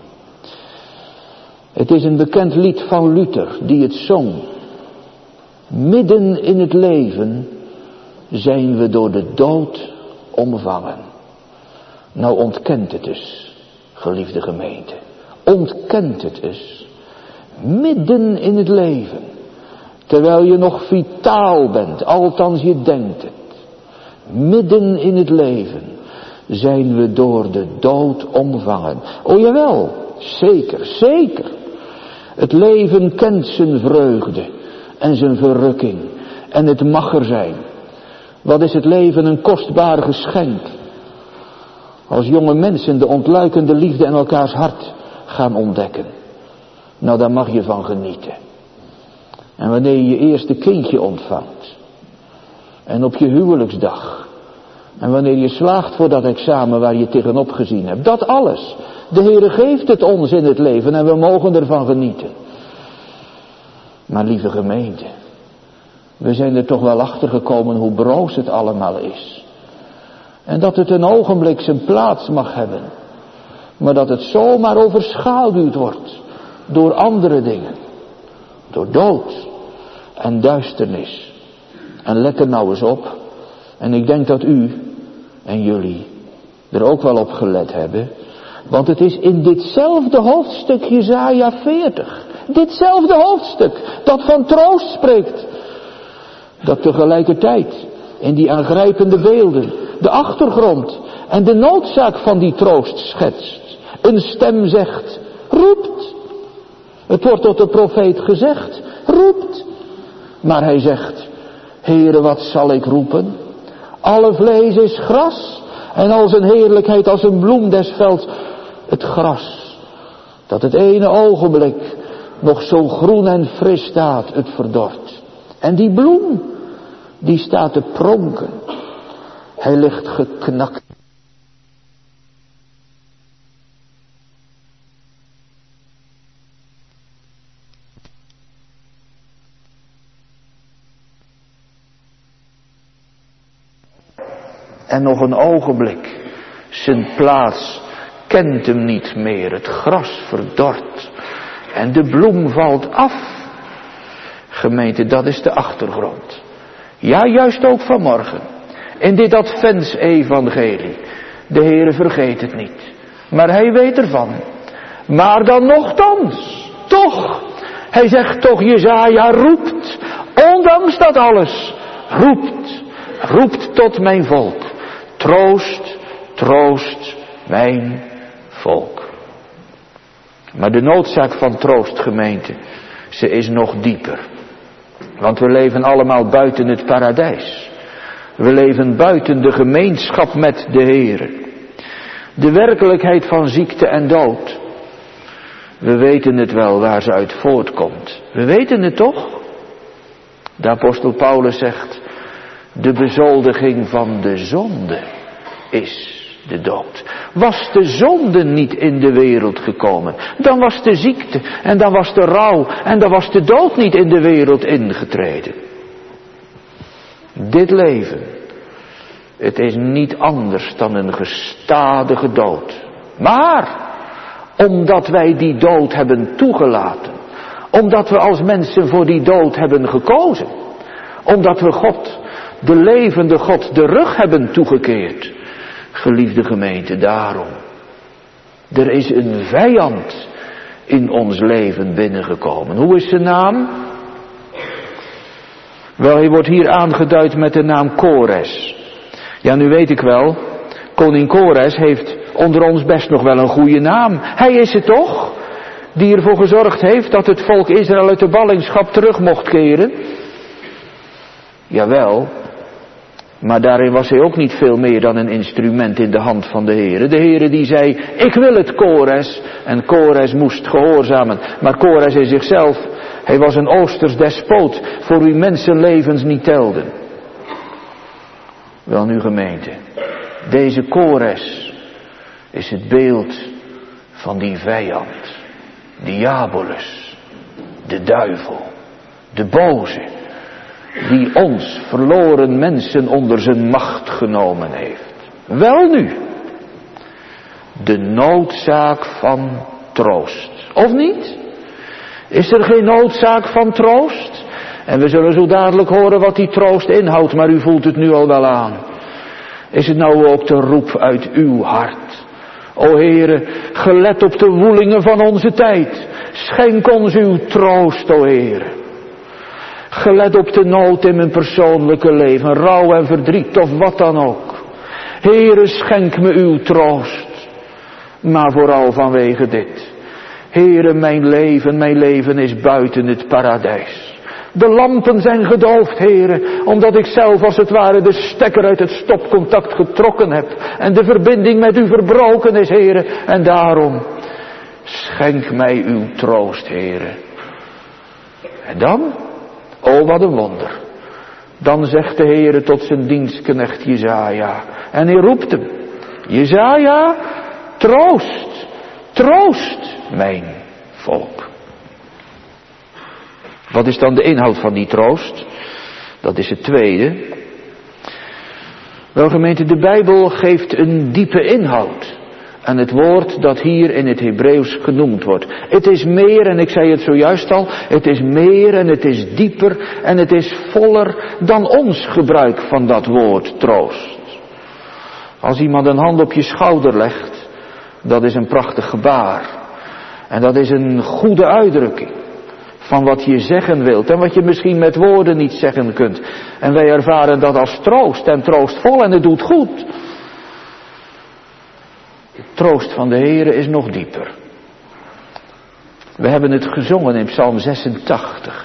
Het is een bekend lied van Luther die het zong. Midden in het leven zijn we door de dood omvangen. Nou ontkent het dus, geliefde gemeente. Ontkent het dus. Midden in het leven. Terwijl je nog vitaal bent, althans je denkt het. Midden in het leven zijn we door de dood omvangen. O jawel, zeker, zeker. Het leven kent zijn vreugde en zijn verrukking. En het mag er zijn. Wat is het leven een kostbaar geschenk. Als jonge mensen de ontluikende liefde in elkaars hart gaan ontdekken. Nou, daar mag je van genieten. En wanneer je je eerste kindje ontvangt. En op je huwelijksdag. En wanneer je slaagt voor dat examen waar je tegenop gezien hebt. Dat alles. De Heere geeft het ons in het leven en we mogen ervan genieten. Maar lieve gemeente. We zijn er toch wel achter gekomen hoe broos het allemaal is. En dat het een ogenblik zijn plaats mag hebben. Maar dat het zomaar overschaduwd wordt. Door andere dingen. Door dood. En duisternis. En let er nou eens op. En ik denk dat u en jullie er ook wel op gelet hebben. Want het is in ditzelfde hoofdstuk Jesaja veertig. Ditzelfde hoofdstuk dat van troost spreekt. Dat tegelijkertijd in die aangrijpende beelden de achtergrond en de noodzaak van die troost schetst. Een stem zegt, roept. Het wordt tot de profeet gezegd, roept. Maar hij zegt, Heere, wat zal ik roepen? Alle vlees is gras en al zijn heerlijkheid als een bloem des velds. Het gras, dat het ene ogenblik nog zo groen en fris staat, het verdort. En die bloem, die staat te pronken. Hij ligt geknakt. En nog een ogenblik, zijn plaats kent hem niet meer. Het gras verdort en de bloem valt af. Gemeente, dat is de achtergrond. Ja, juist ook vanmorgen. In dit advents-evangelie. De Heere vergeet het niet. Maar hij weet ervan. Maar dan nochtans, toch. Hij zegt toch, Jesaja roept. Ondanks dat alles. Roept. Roept tot mijn volk. Troost, troost mijn volk. Maar de noodzaak van troost, gemeente, ze is nog dieper. Want we leven allemaal buiten het paradijs. We leven buiten de gemeenschap met de Heere. De werkelijkheid van ziekte en dood. We weten het wel waar ze uit voortkomt. We weten het toch? De apostel Paulus zegt, de bezoldiging van de zonde is de dood. Was de zonde niet in de wereld gekomen, dan was de ziekte en dan was de rouw en dan was de dood niet in de wereld ingetreden. Dit leven, het is niet anders dan een gestadige dood. Maar, omdat wij die dood hebben toegelaten, omdat we als mensen voor die dood hebben gekozen, omdat we God, de levende God, de rug hebben toegekeerd. Geliefde gemeente, daarom. Er is een vijand in ons leven binnengekomen. Hoe is zijn naam? Wel, hij wordt hier aangeduid met de naam Kores. Ja, nu weet ik wel, koning Kores heeft onder ons best nog wel een goede naam. Hij is het toch, die ervoor gezorgd heeft dat het volk Israël uit de ballingschap terug mocht keren? Jawel. Maar daarin was hij ook niet veel meer dan een instrument in de hand van de Heere. De Heere die zei, ik wil het Kores. En Kores moest gehoorzamen. Maar Kores in zichzelf, hij was een oosters despoot voor wie mensenlevens niet telden. Wel nu gemeente, deze Kores is het beeld van die vijand. Diabolus, de duivel, de boze. Die ons verloren mensen onder zijn macht genomen heeft. Wel nu. De noodzaak van troost. Of niet? Is er geen noodzaak van troost? En we zullen zo dadelijk horen wat die troost inhoudt. Maar u voelt het nu al wel aan. Is het nou ook de roep uit uw hart? O Heere, gelet op de woelingen van onze tijd. Schenk ons uw troost, o Heere. Gelet op de nood in mijn persoonlijke leven, rouw en verdriet of wat dan ook. Heere, schenk me uw troost. Maar vooral vanwege dit. Heere, mijn leven, mijn leven is buiten het paradijs. De lampen zijn gedoofd, Heere, omdat ik zelf als het ware de stekker uit het stopcontact getrokken heb. En de verbinding met u verbroken is, Heere. En daarom, schenk mij uw troost, Heere. En dan? O, wat een wonder. Dan zegt de Heere tot zijn dienstknecht Jesaja. En hij roept hem. Jesaja, troost, troost mijn volk. Wat is dan de inhoud van die troost? Dat is het tweede. Wel gemeente, de Bijbel geeft een diepe inhoud en het woord dat hier in het Hebreeuws genoemd wordt. Het is meer, en ik zei het zojuist al, het is meer en het is dieper en het is voller dan ons gebruik van dat woord troost. Als iemand een hand op je schouder legt, dat is een prachtig gebaar. En dat is een goede uitdrukking van wat je zeggen wilt en wat je misschien met woorden niet zeggen kunt. En wij ervaren dat als troost en troostvol en het doet goed. De troost van de Heere is nog dieper. We hebben het gezongen in Psalm zesentachtig.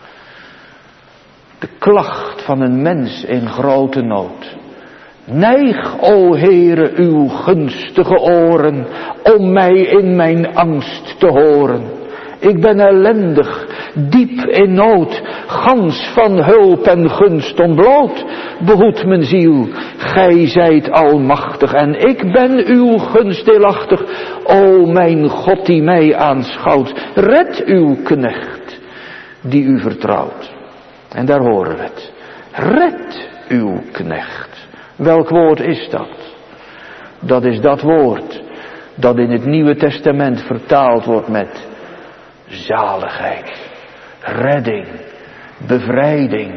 De klacht van een mens in grote nood. Neig, o Heere, uw gunstige oren om mij in mijn angst te horen. Ik ben ellendig, diep in nood, gans van hulp en gunst ontbloot. Behoed mijn ziel, gij zijt almachtig en ik ben uw gunst deelachtig. O mijn God die mij aanschouwt, red uw knecht die u vertrouwt. En daar horen we het. Red uw knecht. Welk woord is dat? Dat is dat woord dat in het Nieuwe Testament vertaald wordt met zaligheid, redding, bevrijding,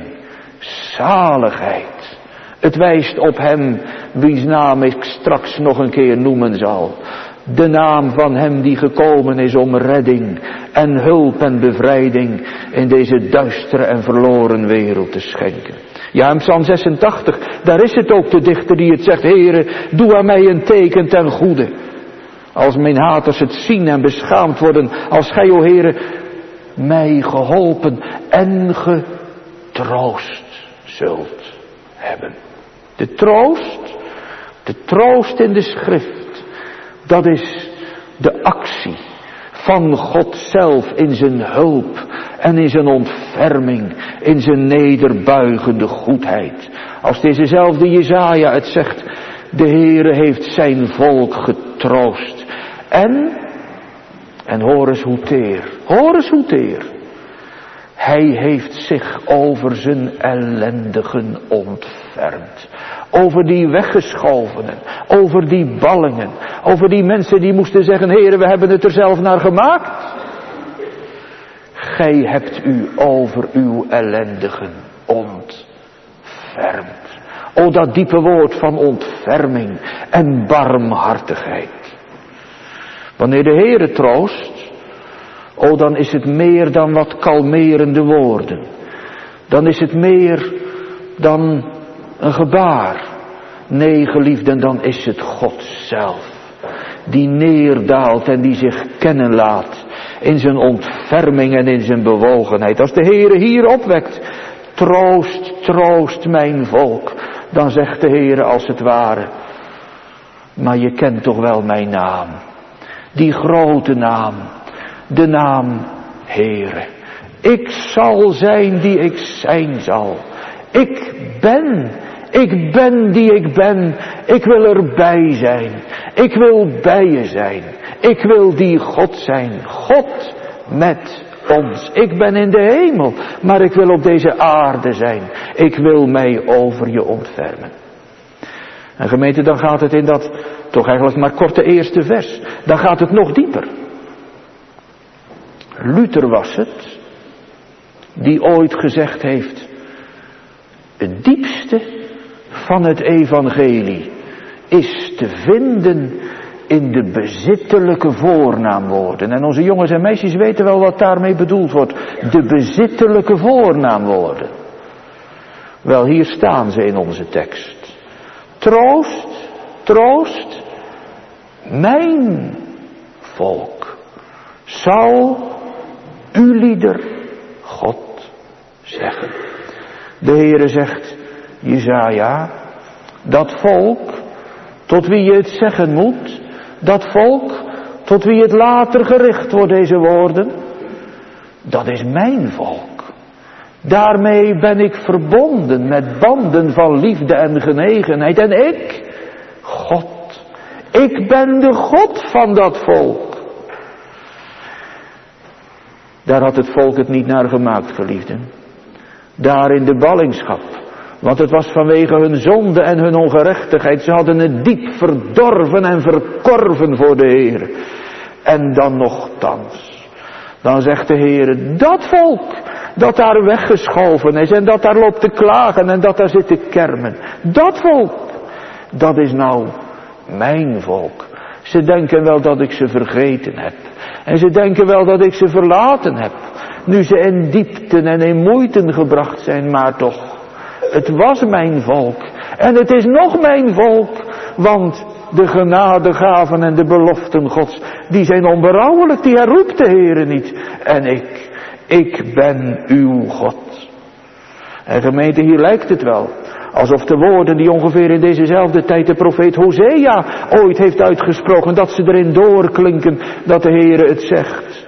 zaligheid. Het wijst op hem wiens naam ik straks nog een keer noemen zal. De naam van hem die gekomen is om redding en hulp en bevrijding in deze duistere en verloren wereld te schenken. Ja, in Psalm zesentachtig, daar is het ook de dichter die het zegt, Heere, doe aan mij een teken ten goede. Als mijn haters het zien en beschaamd worden, als gij, o Heere, mij geholpen en getroost zult hebben. De troost, de troost in de schrift, dat is de actie van God zelf in zijn hulp en in zijn ontferming, in zijn nederbuigende goedheid. Als dezezelfde Jesaja het zegt, de Heere heeft zijn volk getroost. En, en hoor eens hoe teer, hoor eens hoe teer. Hij heeft zich over zijn ellendigen ontfermd. Over die weggeschovenen, over die ballingen, over die mensen die moesten zeggen, Heere, we hebben het er zelf naar gemaakt. Gij hebt u over uw ellendigen ontfermd. O, dat diepe woord van ontferming en barmhartigheid. Wanneer de Heere troost, o, dan is het meer dan wat kalmerende woorden. Dan is het meer dan een gebaar. Nee, geliefden, dan is het God zelf. Die neerdaalt en die zich kennen laat in zijn ontferming en in zijn bewogenheid. Als de Heere hier opwekt, troost, troost mijn volk. Dan zegt de Heere als het ware, maar je kent toch wel mijn naam. Die grote naam, de naam Heere. Ik zal zijn die ik zijn zal. Ik ben, ik ben die ik ben. Ik wil erbij zijn. Ik wil bij je zijn. Ik wil die God zijn. God met ons. Ik ben in de hemel, maar ik wil op deze aarde zijn. Ik wil mij over je ontfermen. En gemeente, dan gaat het in dat toch eigenlijk maar korte eerste vers. Dan gaat het nog dieper. Luther was het die ooit gezegd heeft, het diepste van het evangelie is te vinden in de bezittelijke voornaamwoorden. En onze jongens en meisjes weten wel wat daarmee bedoeld wordt. De bezittelijke voornaamwoorden. Wel, hier staan ze in onze tekst. Troost, troost, mijn volk zal ulieder God zeggen. De Heere zegt, Jesaja, dat volk tot wie je het zeggen moet, dat volk tot wie het later gericht wordt, deze woorden, dat is mijn volk. Daarmee ben ik verbonden met banden van liefde en genegenheid. En ik, God, ik ben de God van dat volk. Daar had het volk het niet naar gemaakt, geliefden. Daar in de ballingschap Want het was vanwege hun zonde en hun ongerechtigheid. Ze hadden het diep verdorven en verkorven voor de Heer. En dan nochtans. Dan zegt de Heer, dat volk dat daar weggeschoven is en dat daar loopt te klagen en dat daar zit te kermen. Dat volk, dat is nou mijn volk. Ze denken wel dat ik ze vergeten heb. En ze denken wel dat ik ze verlaten heb. Nu ze in diepten en in moeiten gebracht zijn, maar toch. Het was mijn volk. En het is nog mijn volk. Want de genadegaven en de beloften Gods, die zijn onberouwelijk. Die herroept de Heere niet. En ik, ik ben uw God. En gemeente, hier lijkt het wel. Alsof de woorden die ongeveer in dezezelfde tijd de profeet Hosea ooit heeft uitgesproken, dat ze erin doorklinken, dat de Heere het zegt.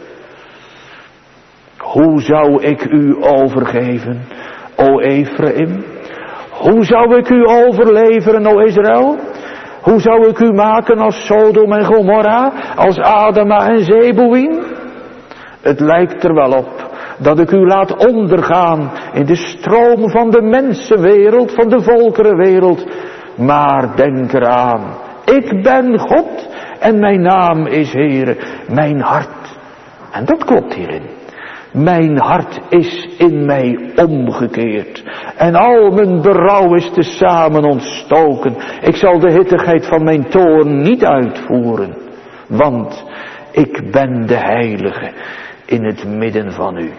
Hoe zou ik u overgeven, o Ephraim? Hoe zou ik u overleveren, o Israël? Hoe zou ik u maken als Sodom en Gomorra, als Adama en Zeboïm? Het lijkt er wel op dat ik u laat ondergaan in de stroom van de mensenwereld, van de volkerenwereld. Maar denk eraan, ik ben God en mijn naam is Heere, mijn hart. En dat klopt hierin. Mijn hart is in mij omgekeerd. En al mijn berouw is tezamen ontstoken. Ik zal de hittigheid van mijn toorn niet uitvoeren. Want ik ben de heilige in het midden van u.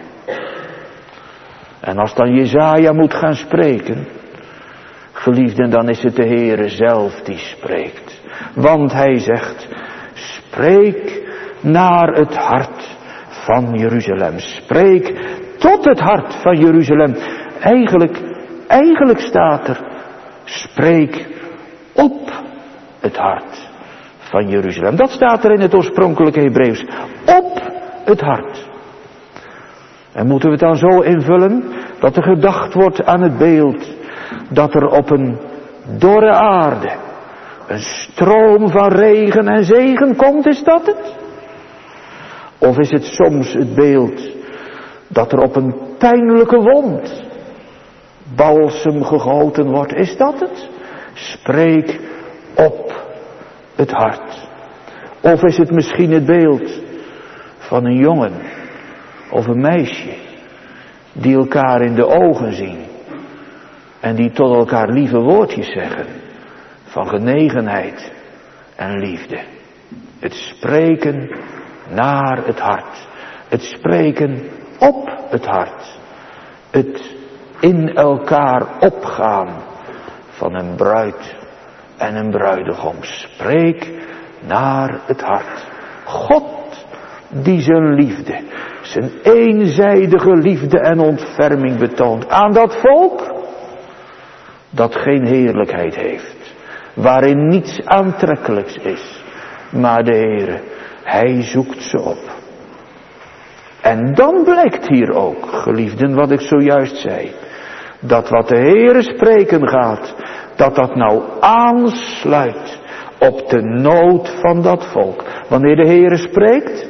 En als dan Jesaja moet gaan spreken, geliefden, dan is het de Heere zelf die spreekt. Want hij zegt, spreek naar het hart van Jeruzalem. Spreek tot het hart van Jeruzalem. Eigenlijk, eigenlijk staat er, spreek op het hart van Jeruzalem. Dat staat er in het oorspronkelijke Hebreeuws. Op het hart. En moeten we het dan zo invullen dat er gedacht wordt aan het beeld dat er op een dorre aarde een stroom van regen en zegen komt, is dat het? Of is het soms het beeld dat er op een pijnlijke wond balsem gegoten wordt, is dat het? Spreek op het hart. Of is het misschien het beeld van een jongen of een meisje die elkaar in de ogen zien en die tot elkaar lieve woordjes zeggen van genegenheid en liefde. Het spreken naar het hart. Het spreken op het hart. Het in elkaar opgaan van een bruid en een bruidegom. Spreek naar het hart. God die zijn liefde, zijn eenzijdige liefde en ontferming betoont aan dat volk dat geen heerlijkheid heeft, waarin niets aantrekkelijks is, maar de Heere, hij zoekt ze op. En dan blijkt hier ook, geliefden, wat ik zojuist zei, dat wat de Heere spreken gaat, dat dat nou aansluit op de nood van dat volk. Wanneer de Heere spreekt,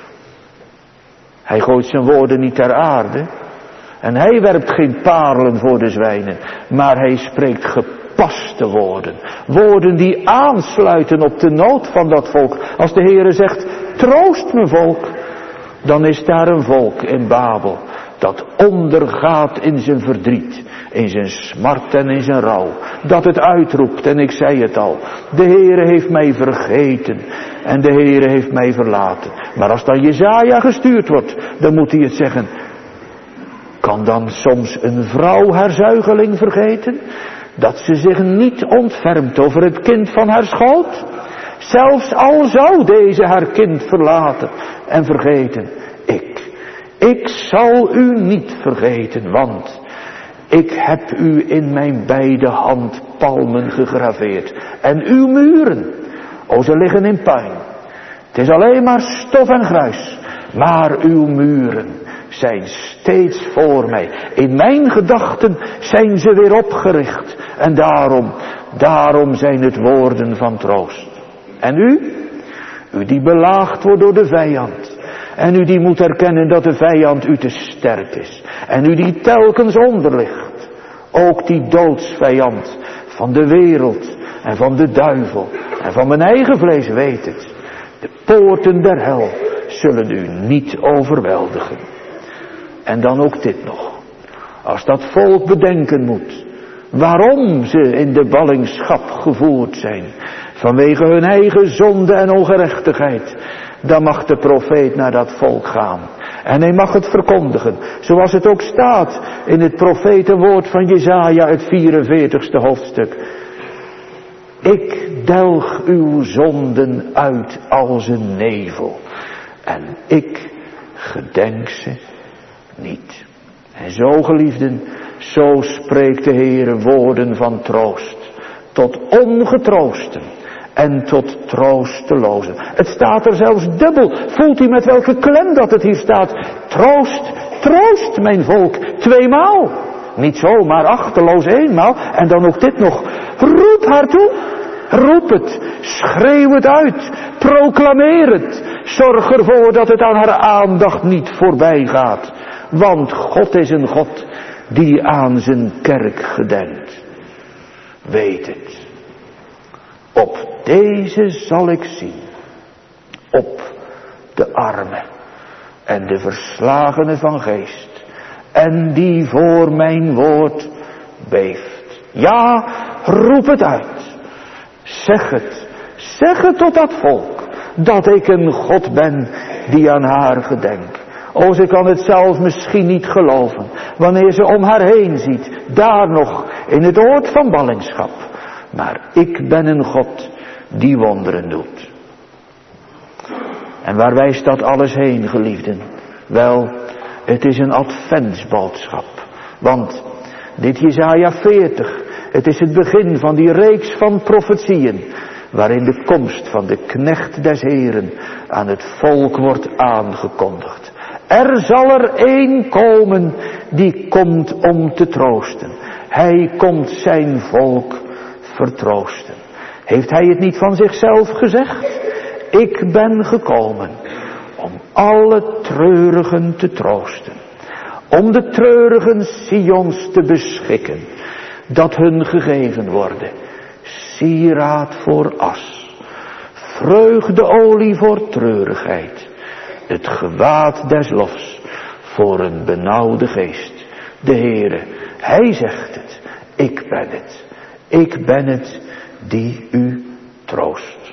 hij gooit zijn woorden niet ter aarde en hij werpt geen parelen voor de zwijnen, maar hij spreekt gepaste woorden. Woorden die aansluiten op de nood van dat volk. Als de Heere zegt, troost mijn volk, dan is daar een volk in Babel dat ondergaat in zijn verdriet, in zijn smart en in zijn rouw. Dat het uitroept, en ik zei het al, de Heere heeft mij vergeten en de Heere heeft mij verlaten. Maar als dan Jesaja gestuurd wordt, dan moet hij het zeggen. Kan dan soms een vrouw haar zuigeling vergeten? Dat ze zich niet ontfermt over het kind van haar schoot? Zelfs al zou deze haar kind verlaten en vergeten. Ik, ik zal u niet vergeten, want ik heb u in mijn beide handpalmen gegraveerd. En uw muren, o ze liggen in puin. Het is alleen maar stof en gruis, maar uw muren zijn steeds voor mij. In mijn gedachten zijn ze weer opgericht. En daarom, daarom zijn het woorden van troost. En u? U die belaagd wordt door de vijand. En u die moet erkennen dat de vijand u te sterk is. En u die telkens onder ligt. Ook die doodsvijand van de wereld en van de duivel en van mijn eigen vlees weet het. De poorten der hel zullen u niet overweldigen. En dan ook dit nog. Als dat volk bedenken moet waarom ze in de ballingschap gevoerd zijn, vanwege hun eigen zonde en ongerechtigheid, dan mag de profeet naar dat volk gaan. En hij mag het verkondigen, zoals het ook staat in het profetenwoord van Jesaja, het vierenveertigste hoofdstuk. Ik delg uw zonden uit als een nevel, en ik gedenk ze niet. En zo, geliefden, zo spreekt de Heere woorden van troost, tot ongetroosten en tot troostelozen. Het staat er zelfs dubbel. Voelt u met welke klem dat het hier staat? Troost, troost mijn volk, tweemaal. Niet zomaar achterloos eenmaal. En dan ook dit nog. Roep haar toe. Roep het. Schreeuw het uit. Proclameer het. Zorg ervoor dat het aan haar aandacht niet voorbij gaat. Want God is een God die aan zijn kerk gedenkt. Weet het. Op deze zal ik zien. Op de armen en de verslagenen van geest. En die voor mijn woord beeft. Ja, roep het uit. Zeg het. Zeg het tot dat volk. Dat ik een God ben die aan haar gedenkt. O, ze kan het zelf misschien niet geloven. Wanneer ze om haar heen ziet. Daar nog in het oord van ballingschap. Maar ik ben een God die wonderen doet. En waar wijst dat alles heen, geliefden? Wel, het is een adventsboodschap. Want dit Jesaja veertig, het is het begin van die reeks van profetieën, waarin de komst van de knecht des Heren aan het volk wordt aangekondigd. Er zal er één komen die komt om te troosten. Hij komt zijn volk vertroosten. Heeft hij het niet van zichzelf gezegd? Ik ben gekomen om alle treurigen te troosten. Om de treurigen Sions te beschikken. Dat hun gegeven worden. Sieraad voor as. Vreugdeolie voor treurigheid. Het gewaad des lofs voor een benauwde geest. De Heere, hij zegt het. Ik ben het. Ik ben het die u troost.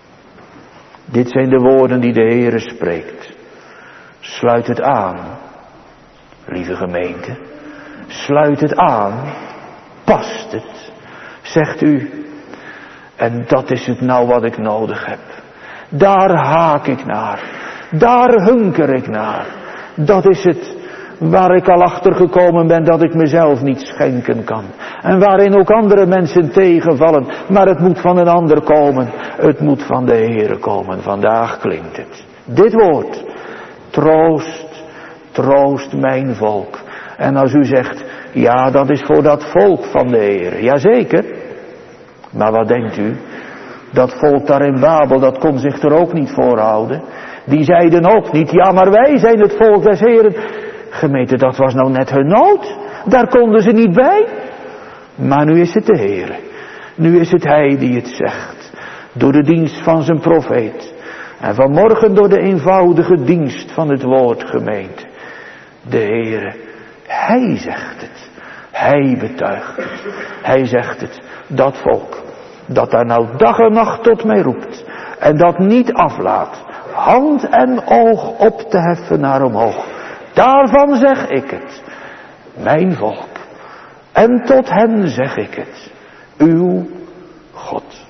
Dit zijn de woorden die de Heere spreekt. Sluit het aan, lieve gemeente. Sluit het aan. Past het. Zegt u. En dat is het nou wat ik nodig heb. Daar haak ik naar. Daar hunker ik naar. Dat is het waar ik al achter gekomen ben dat ik mezelf niet schenken kan. En waarin ook andere mensen tegenvallen. Maar het moet van een ander komen. Het moet van de Heere komen. Vandaag klinkt het. Dit woord. Troost, troost mijn volk. En als u zegt, ja, dat is voor dat volk van de Heere. Jazeker. Maar wat denkt u? Dat volk daar in Babel, dat kon zich er ook niet voor houden. Die zeiden ook niet, ja, maar wij zijn het volk des Heren. Gemeente, dat was nou net hun nood. Daar konden ze niet bij. Maar nu is het de Heere. Nu is het Hij die het zegt. Door de dienst van zijn profeet. En vanmorgen door de eenvoudige dienst van het woord, gemeente. De Heere, Hij zegt het. Hij betuigt het. Hij zegt het. Dat volk, dat daar nou dag en nacht tot mij roept. En dat niet aflaat. Hand en oog op te heffen naar omhoog. Daarvan zeg ik het. Mijn volk. En tot hen zeg ik het. Uw God.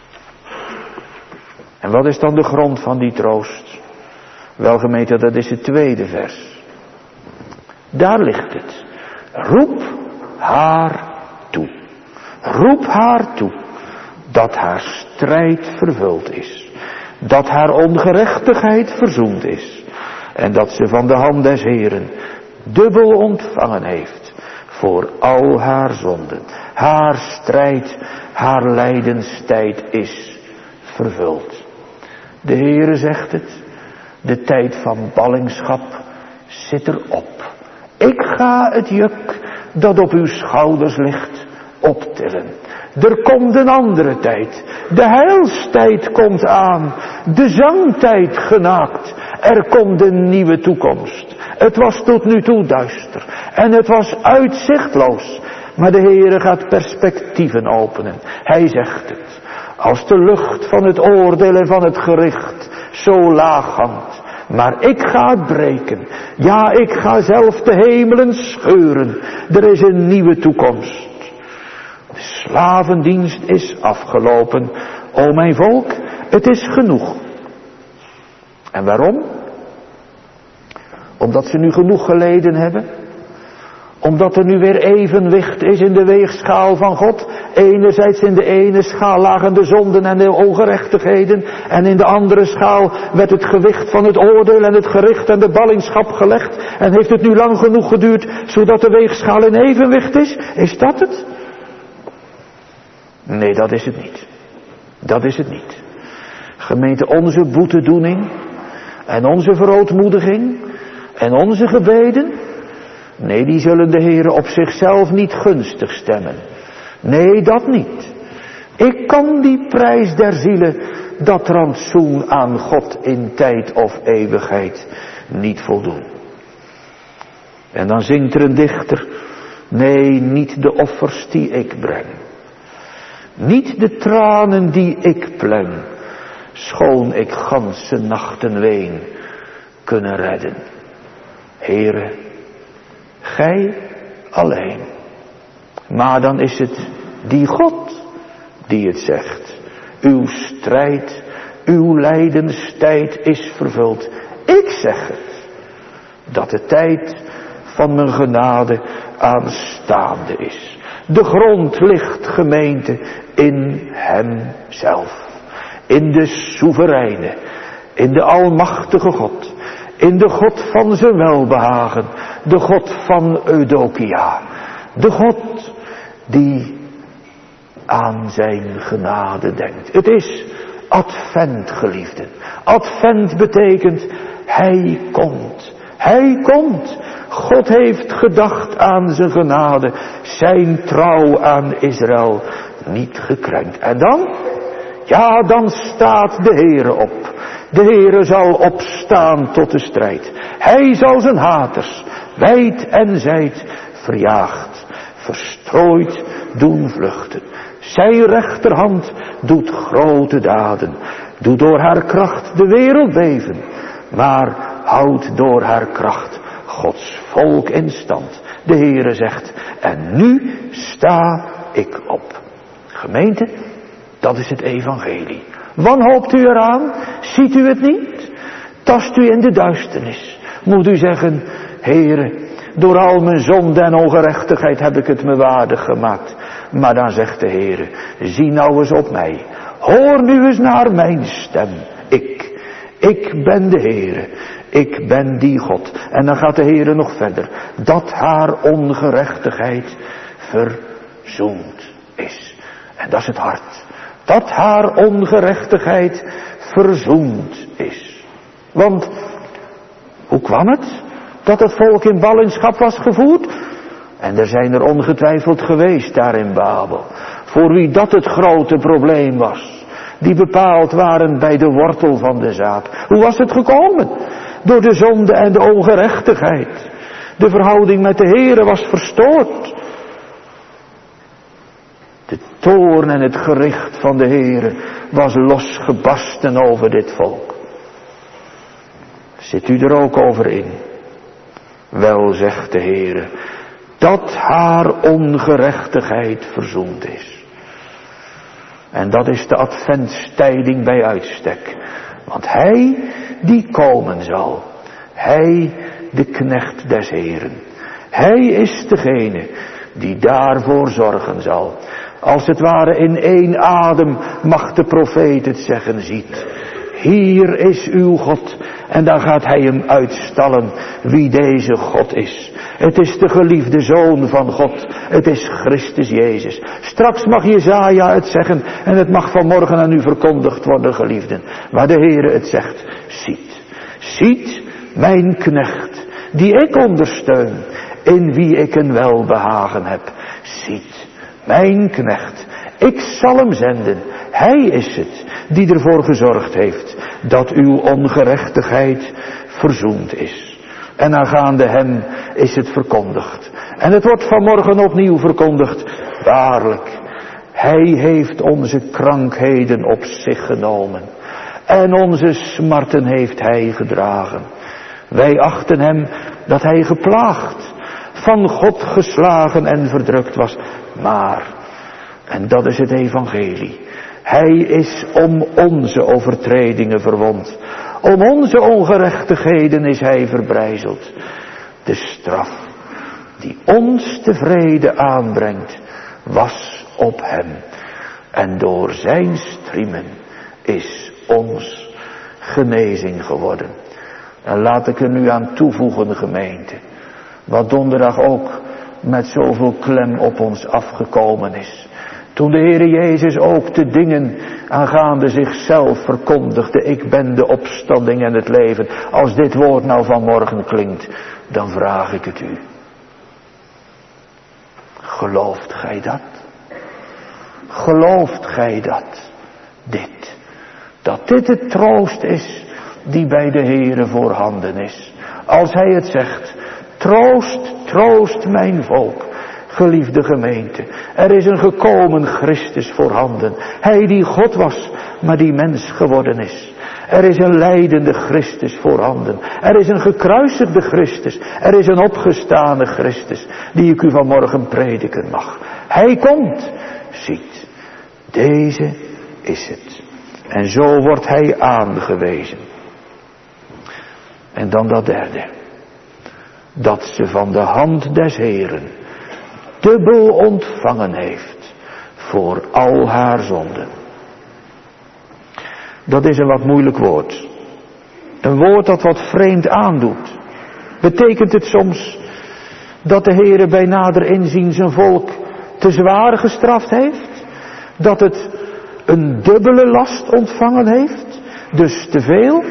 En wat is dan de grond van die troost? Wel, gemeente, dat is het tweede vers. Daar ligt het. Roep haar toe. Roep haar toe. Dat haar strijd vervuld is. Dat haar ongerechtigheid verzoend is. En dat ze van de hand des Heren dubbel ontvangen heeft. Voor al haar zonden. Haar strijd, haar lijdenstijd is vervuld. De Heere zegt het. De tijd van ballingschap zit erop. Ik ga het juk dat op uw schouders ligt, optillen. Er komt een andere tijd. De heilstijd komt aan. De zangtijd genaakt. Er komt een nieuwe toekomst. Het was tot nu toe duister. En het was uitzichtloos. Maar de Heere gaat perspectieven openen. Hij zegt het. Als de lucht van het oordeel en van het gericht zo laag hangt. Maar ik ga het breken. Ja, ik ga zelf de hemelen scheuren. Er is een nieuwe toekomst. De slavendienst is afgelopen. O mijn volk, het is genoeg. En waarom? Omdat ze nu genoeg geleden hebben. Omdat er nu weer evenwicht is in de weegschaal van God. Enerzijds in de ene schaal lagen de zonden en de ongerechtigheden. En in de andere schaal werd het gewicht van het oordeel en het gericht en de ballingschap gelegd. En heeft het nu lang genoeg geduurd zodat de weegschaal in evenwicht is? Is dat het? Nee, dat is het niet. Dat is het niet. Gemeente, onze boetedoening en onze verootmoediging en onze gebeden, nee, die zullen de Heere op zichzelf niet gunstig stemmen. Nee, dat niet. Ik kan die prijs der zielen, dat rantsoen aan God in tijd of eeuwigheid niet voldoen. En dan zingt er een dichter, nee, niet de offers die ik breng. Niet de tranen die ik pleng, schoon ik ganse nachten ween, kunnen redden. Heere, gij alleen. Maar dan is het die God die het zegt. Uw strijd, uw lijdenstijd is vervuld. Ik zeg het, dat de tijd van mijn genade aanstaande is. De grond ligt, gemeente, in Hemzelf. In de soevereine, in de almachtige God. In de God van zijn welbehagen. De God van Eudokia. De God die aan zijn genade denkt. Het is advent, geliefden. Advent betekent, hij komt. Hij komt. God heeft gedacht aan zijn genade. Zijn trouw aan Israël niet gekrenkt. En dan? Ja, dan staat de Heere op. De Heere zal opstaan tot de strijd. Hij zal zijn haters wijd en zijd verjaagd, verstrooid doen vluchten. Zijn rechterhand doet grote daden, doet door haar kracht de wereld beven, maar houdt door haar kracht Gods volk in stand. De Heere zegt, en nu sta ik op. Gemeente, dat is het evangelie. Wanhoopt u eraan? Ziet u het niet? Tast u in de duisternis? Moet u zeggen, Heere, door al mijn zonde en ongerechtigheid heb ik het me waardig gemaakt. Maar dan zegt de Heere, zie nou eens op mij. Hoor nu eens naar mijn stem. Ik, ik ben de Heere. Ik ben die God. En dan gaat de Heere nog verder. Dat haar ongerechtigheid verzoend is. En dat is het hart. Dat haar ongerechtigheid verzoend is. Want, hoe kwam het? Dat het volk in ballingschap was gevoerd? En er zijn er ongetwijfeld geweest daar in Babel. Voor wie dat het grote probleem was. Die bepaald waren bij de wortel van de zaak. Hoe was het gekomen? Door de zonde en de ongerechtigheid. De verhouding met de Heere was verstoord. De toorn en het gericht van de Heere was losgebarsten over dit volk. Zit u er ook over in? Wel, zegt de Heere, dat haar ongerechtigheid verzoend is. En dat is de adventstijding bij uitstek. Want hij die komen zal. Hij de knecht des Heeren. Hij is degene die daarvoor zorgen zal. Als het ware in één adem mag de profeet het zeggen, ziet. Hier is uw God. En dan gaat hij hem uitstallen wie deze God is. Het is de geliefde Zoon van God. Het is Christus Jezus. Straks mag Jesaja het zeggen. En het mag vanmorgen aan u verkondigd worden, geliefden. Maar de Heere het zegt. Ziet. Ziet mijn knecht. Die ik ondersteun. in wie ik een welbehagen heb. Ziet, mijn knecht, ik zal hem zenden. Hij is het die ervoor gezorgd heeft dat uw ongerechtigheid verzoend is. En aangaande hem is het verkondigd. En het wordt vanmorgen opnieuw verkondigd. Waarlijk, hij heeft onze krankheden op zich genomen. En onze smarten heeft hij gedragen. Wij achten hem dat hij geplaagd, van God geslagen en verdrukt was. Maar, en dat is het evangelie, hij is om onze overtredingen verwond. Om onze ongerechtigheden is hij verbrijzeld. De straf die ons tevreden aanbrengt, was op hem. En door zijn striemen is ons genezing geworden. En laat ik er nu aan toevoegen, gemeente, wat donderdag ook met zoveel klem op ons afgekomen is. Toen de Heere Jezus ook de dingen aangaande zichzelf verkondigde, ik ben de opstanding en het leven. Als dit woord nou vanmorgen klinkt, dan vraag ik het u. Gelooft gij dat? Gelooft gij dat? Dit. Dat dit de troost is die bij de Heere voorhanden is. Als hij het zegt, troost, troost mijn volk. Geliefde gemeente, er is een gekomen Christus voorhanden. Hij die God was, maar die mens geworden is. Er is een lijdende Christus voorhanden. Er is een gekruisigde Christus. Er is een opgestane Christus, die ik u vanmorgen prediken mag. Hij komt, ziet, deze is het. En zo wordt hij aangewezen. En dan dat derde. Dat ze van de hand des Heeren dubbel ontvangen heeft voor al haar zonden. Dat is een wat moeilijk woord. Een woord dat wat vreemd aandoet. Betekent het soms dat de Heere bij nader inzien zijn volk te zwaar gestraft heeft? Dat het een dubbele last ontvangen heeft? Dus te veel?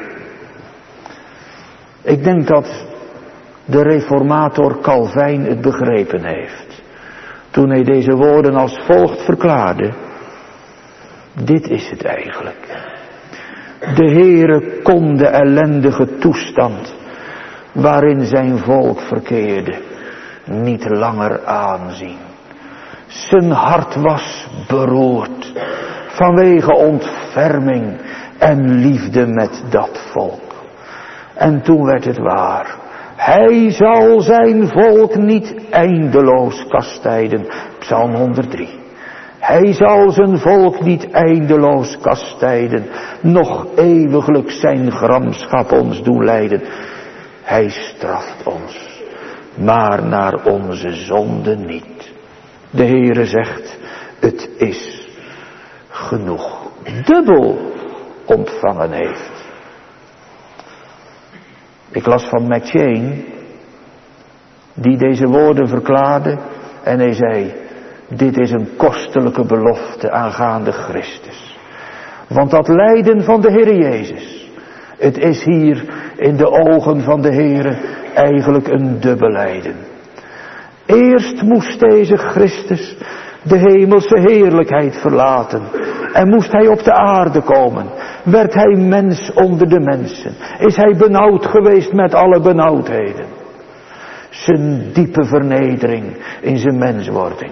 Ik denk dat de reformator Calvijn het begrepen heeft. Toen hij deze woorden als volgt verklaarde. Dit is het eigenlijk. De Heere kon de ellendige toestand waarin zijn volk verkeerde niet langer aanzien. Zijn hart was beroerd vanwege ontferming en liefde met dat volk. En toen werd het waar. Hij zal zijn volk niet eindeloos kastijden. Psalm honderddrie. Hij zal zijn volk niet eindeloos kastijden, noch eeuwiglijk zijn gramschap ons doen lijden. Hij straft ons, maar naar onze zonde niet. De Heere zegt, het is genoeg. Dubbel ontvangen heeft. Ik las van McChain, die deze woorden verklaarde en hij zei, dit is een kostelijke belofte aangaande Christus. Want dat lijden van de Heere Jezus, het is hier in de ogen van de Heere eigenlijk een dubbel lijden. Eerst moest deze Christus de hemelse heerlijkheid verlaten en moest hij op de aarde komen. Werd hij mens onder de mensen. Is hij benauwd geweest met alle benauwdheden. Zijn diepe vernedering in zijn menswording.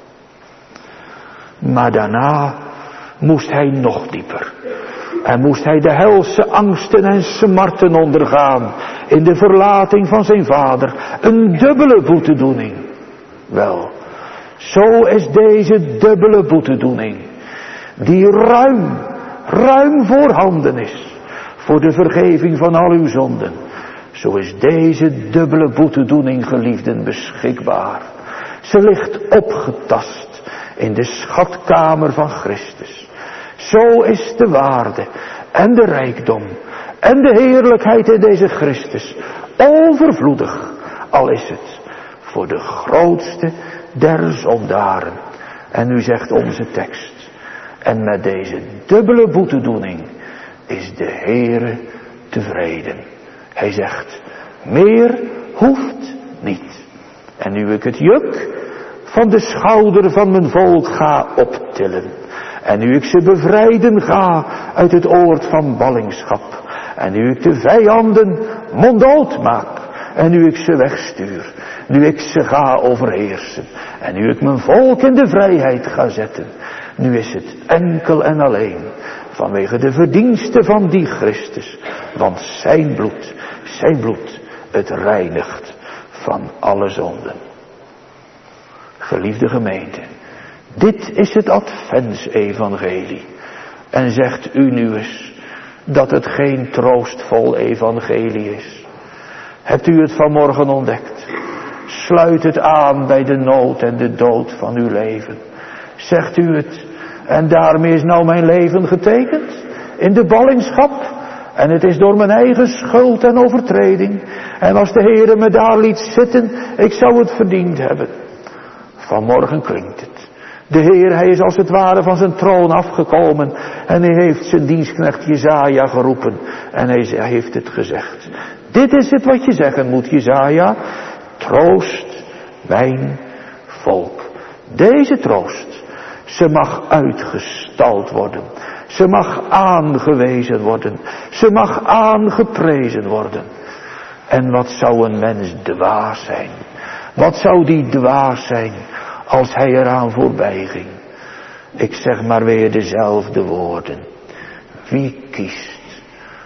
Maar daarna moest hij nog dieper. En moest hij de helse angsten en smarten ondergaan in de verlating van zijn vader. Een dubbele boetedoening. Wel, zo is deze dubbele boetedoening, die ruim, ruim voorhanden is, voor de vergeving van al uw zonden. Zo is deze dubbele boetedoening, geliefden, beschikbaar. Ze ligt opgetast in de schatkamer van Christus. Zo is de waarde en de rijkdom en de heerlijkheid in deze Christus overvloedig, al is het voor de grootste der zondaren. En nu zegt onze tekst, en met deze dubbele boetedoening is de Heere tevreden. Hij zegt, meer hoeft niet. En nu ik het juk van de schouder van mijn volk ga optillen. En nu ik ze bevrijden ga uit het oord van ballingschap. En nu ik de vijanden monddood maak. En nu ik ze wegstuur. Nu ik ze ga overheersen. En nu ik mijn volk in de vrijheid ga zetten. Nu is het enkel en alleen vanwege de verdiensten van die Christus. Want zijn bloed, zijn bloed, het reinigt van alle zonden. Geliefde gemeente, dit is het adventsevangelie. En zegt u nu eens dat het geen troostvol evangelie is. Hebt u het vanmorgen ontdekt? Sluit het aan bij de nood en de dood van uw leven. Zegt u het, en daarmee is nou mijn leven getekend in de ballingschap. En het is door mijn eigen schuld en overtreding. En als de Heere me daar liet zitten, ik zou het verdiend hebben. Vanmorgen klinkt het. De Heer, hij is als het ware van zijn troon afgekomen. En hij heeft zijn dienstknecht Jesaja geroepen. En hij heeft het gezegd. Dit is het wat je zeggen moet, Jesaja. Troost mijn volk. Deze troost, ze mag uitgestald worden. Ze mag aangewezen worden. Ze mag aangeprezen worden. En wat zou een mens dwaas zijn? Wat zou die dwaas zijn als hij eraan voorbij ging? Ik zeg maar weer dezelfde woorden. Wie kiest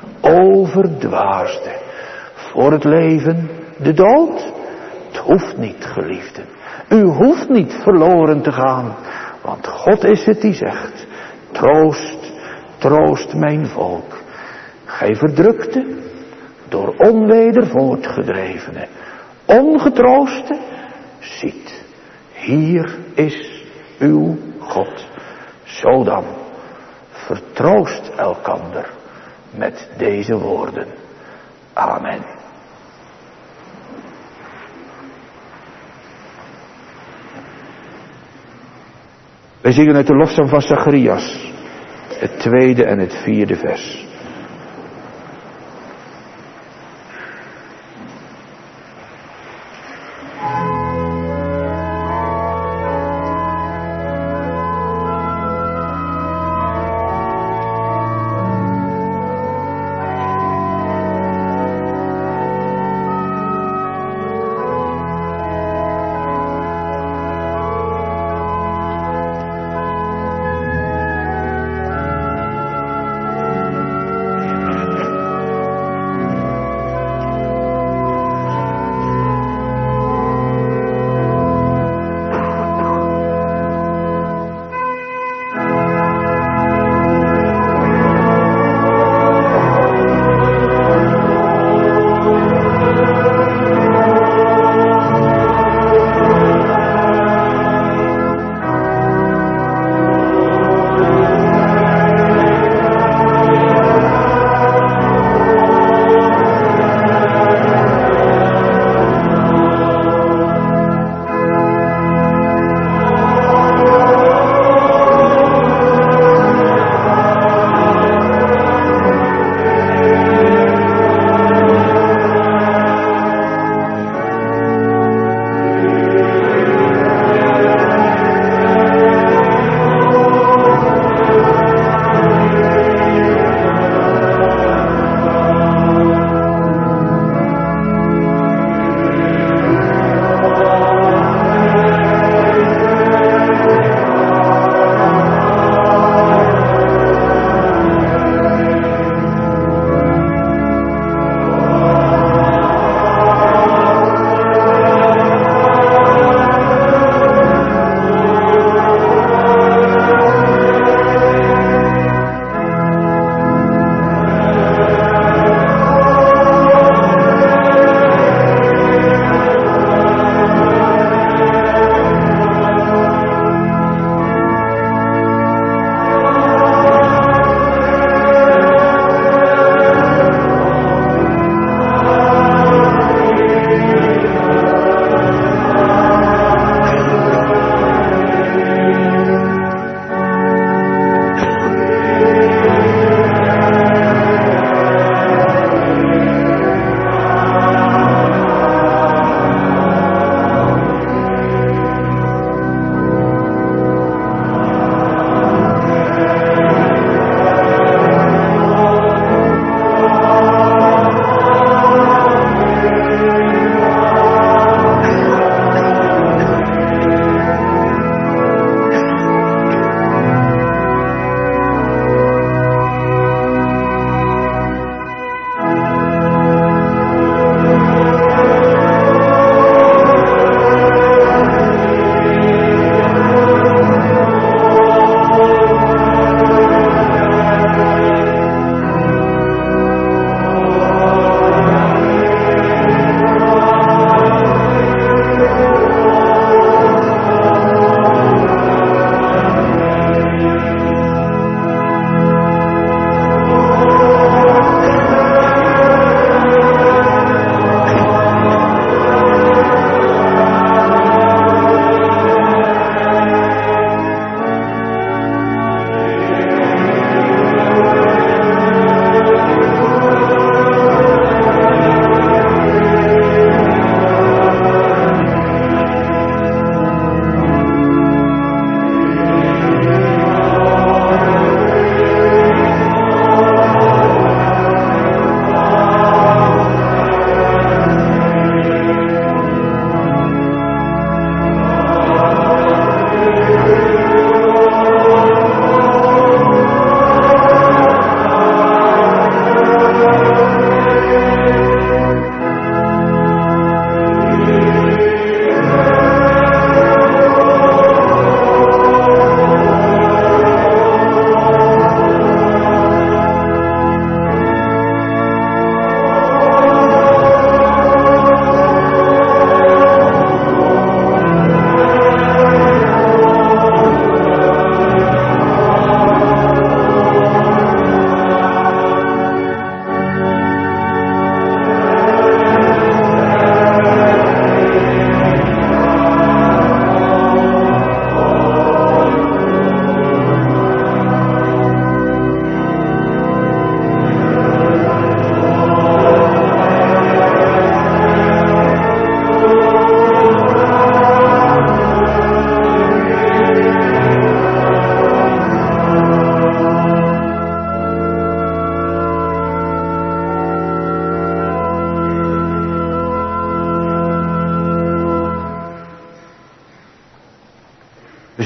overdwaasde voor het leven de dood? Het hoeft niet, geliefden. U hoeft niet verloren te gaan. Want God is het die zegt. Troost, troost mijn volk. Gij verdrukte, door onweder voortgedrevene, ongetrooste, ziet, hier is uw God. Zo dan, vertroost elkander met deze woorden. Amen. Wij zingen uit de lofzang van Zacharias, het tweede en het vierde vers.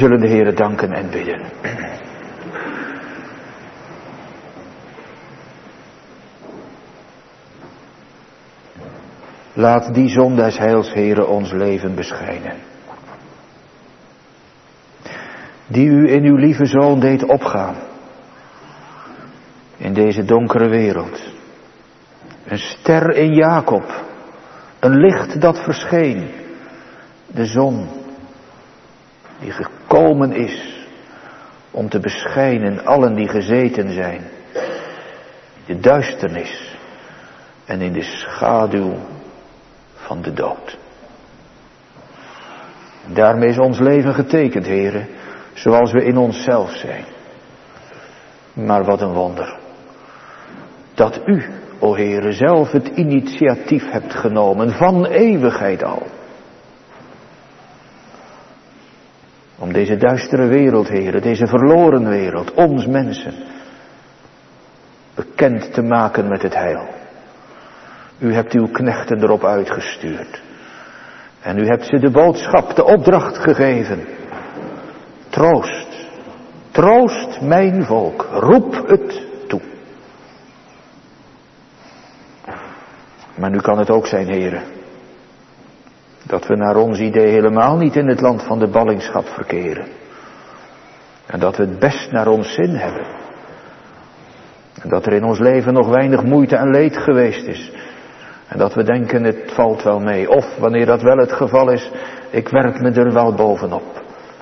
zullen de Heere danken en bidden. Laat die zon des heils, Heere, ons leven beschijnen. Die u in uw lieve Zoon deed opgaan. In deze donkere wereld. Een ster in Jacob. Een licht dat verscheen. De zon die gekomen is om te beschijnen allen die gezeten zijn. In de duisternis en in de schaduw van de dood. Daarmee is ons leven getekend, Heere, zoals we in onszelf zijn. Maar wat een wonder. Dat u, o Heere, zelf het initiatief hebt genomen van eeuwigheid al. Om deze duistere wereld, Heere, deze verloren wereld, ons mensen, bekend te maken met het heil. U hebt uw knechten erop uitgestuurd. En u hebt ze de boodschap, de opdracht gegeven. Troost, troost mijn volk, roep het toe. Maar nu kan het ook zijn, Heere, dat we naar ons idee helemaal niet in het land van de ballingschap verkeren. En dat we het best naar ons zin hebben. En dat er in ons leven nog weinig moeite en leed geweest is. En dat we denken, het valt wel mee. Of, wanneer dat wel het geval is, ik werk me er wel bovenop.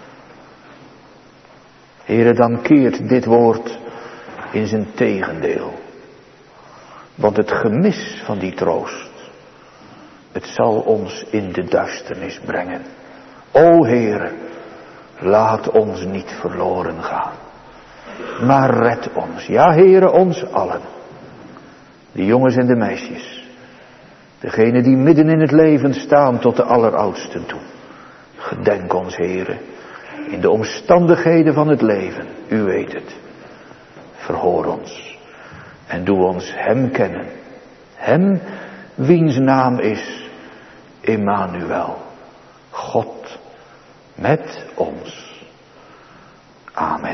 Heere, dan keert dit woord in zijn tegendeel. Want het gemis van die troost, het zal ons in de duisternis brengen. O Heere, laat ons niet verloren gaan. Maar red ons, ja Heere, ons allen. De jongens en de meisjes. Degenen die midden in het leven staan tot de alleroudsten toe. Gedenk ons, Heere, in de omstandigheden van het leven. U weet het. Verhoor ons. En doe ons hem kennen. Hem wiens naam is Emmanuel. God met ons. Amen.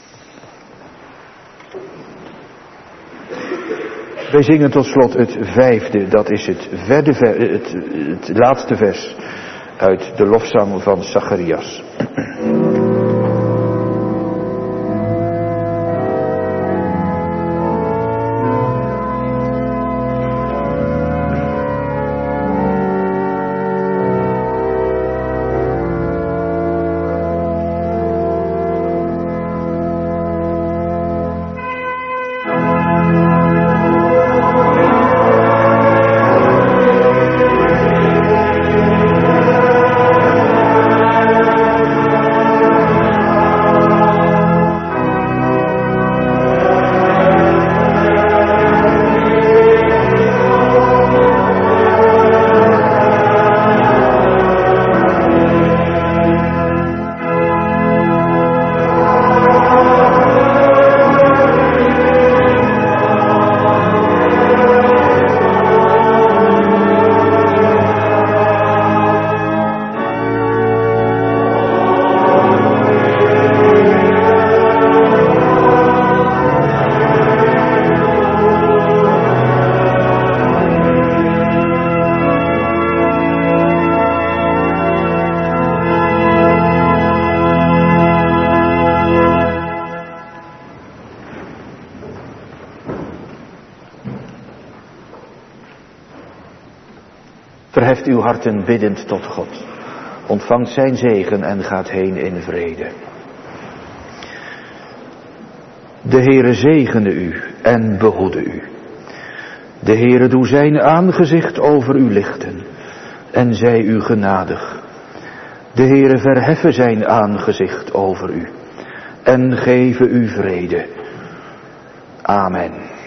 Wij zingen tot slot het vijfde, dat is het, verde, het, het laatste vers uit de lofzang van Zacharias. Verheft uw harten biddend tot God. Ontvangt zijn zegen en gaat heen in vrede. De Heere zegene u en behoede u. De Heere doe zijn aangezicht over u lichten en zij u genadig. De Heere verheffe zijn aangezicht over u en geven u vrede. Amen.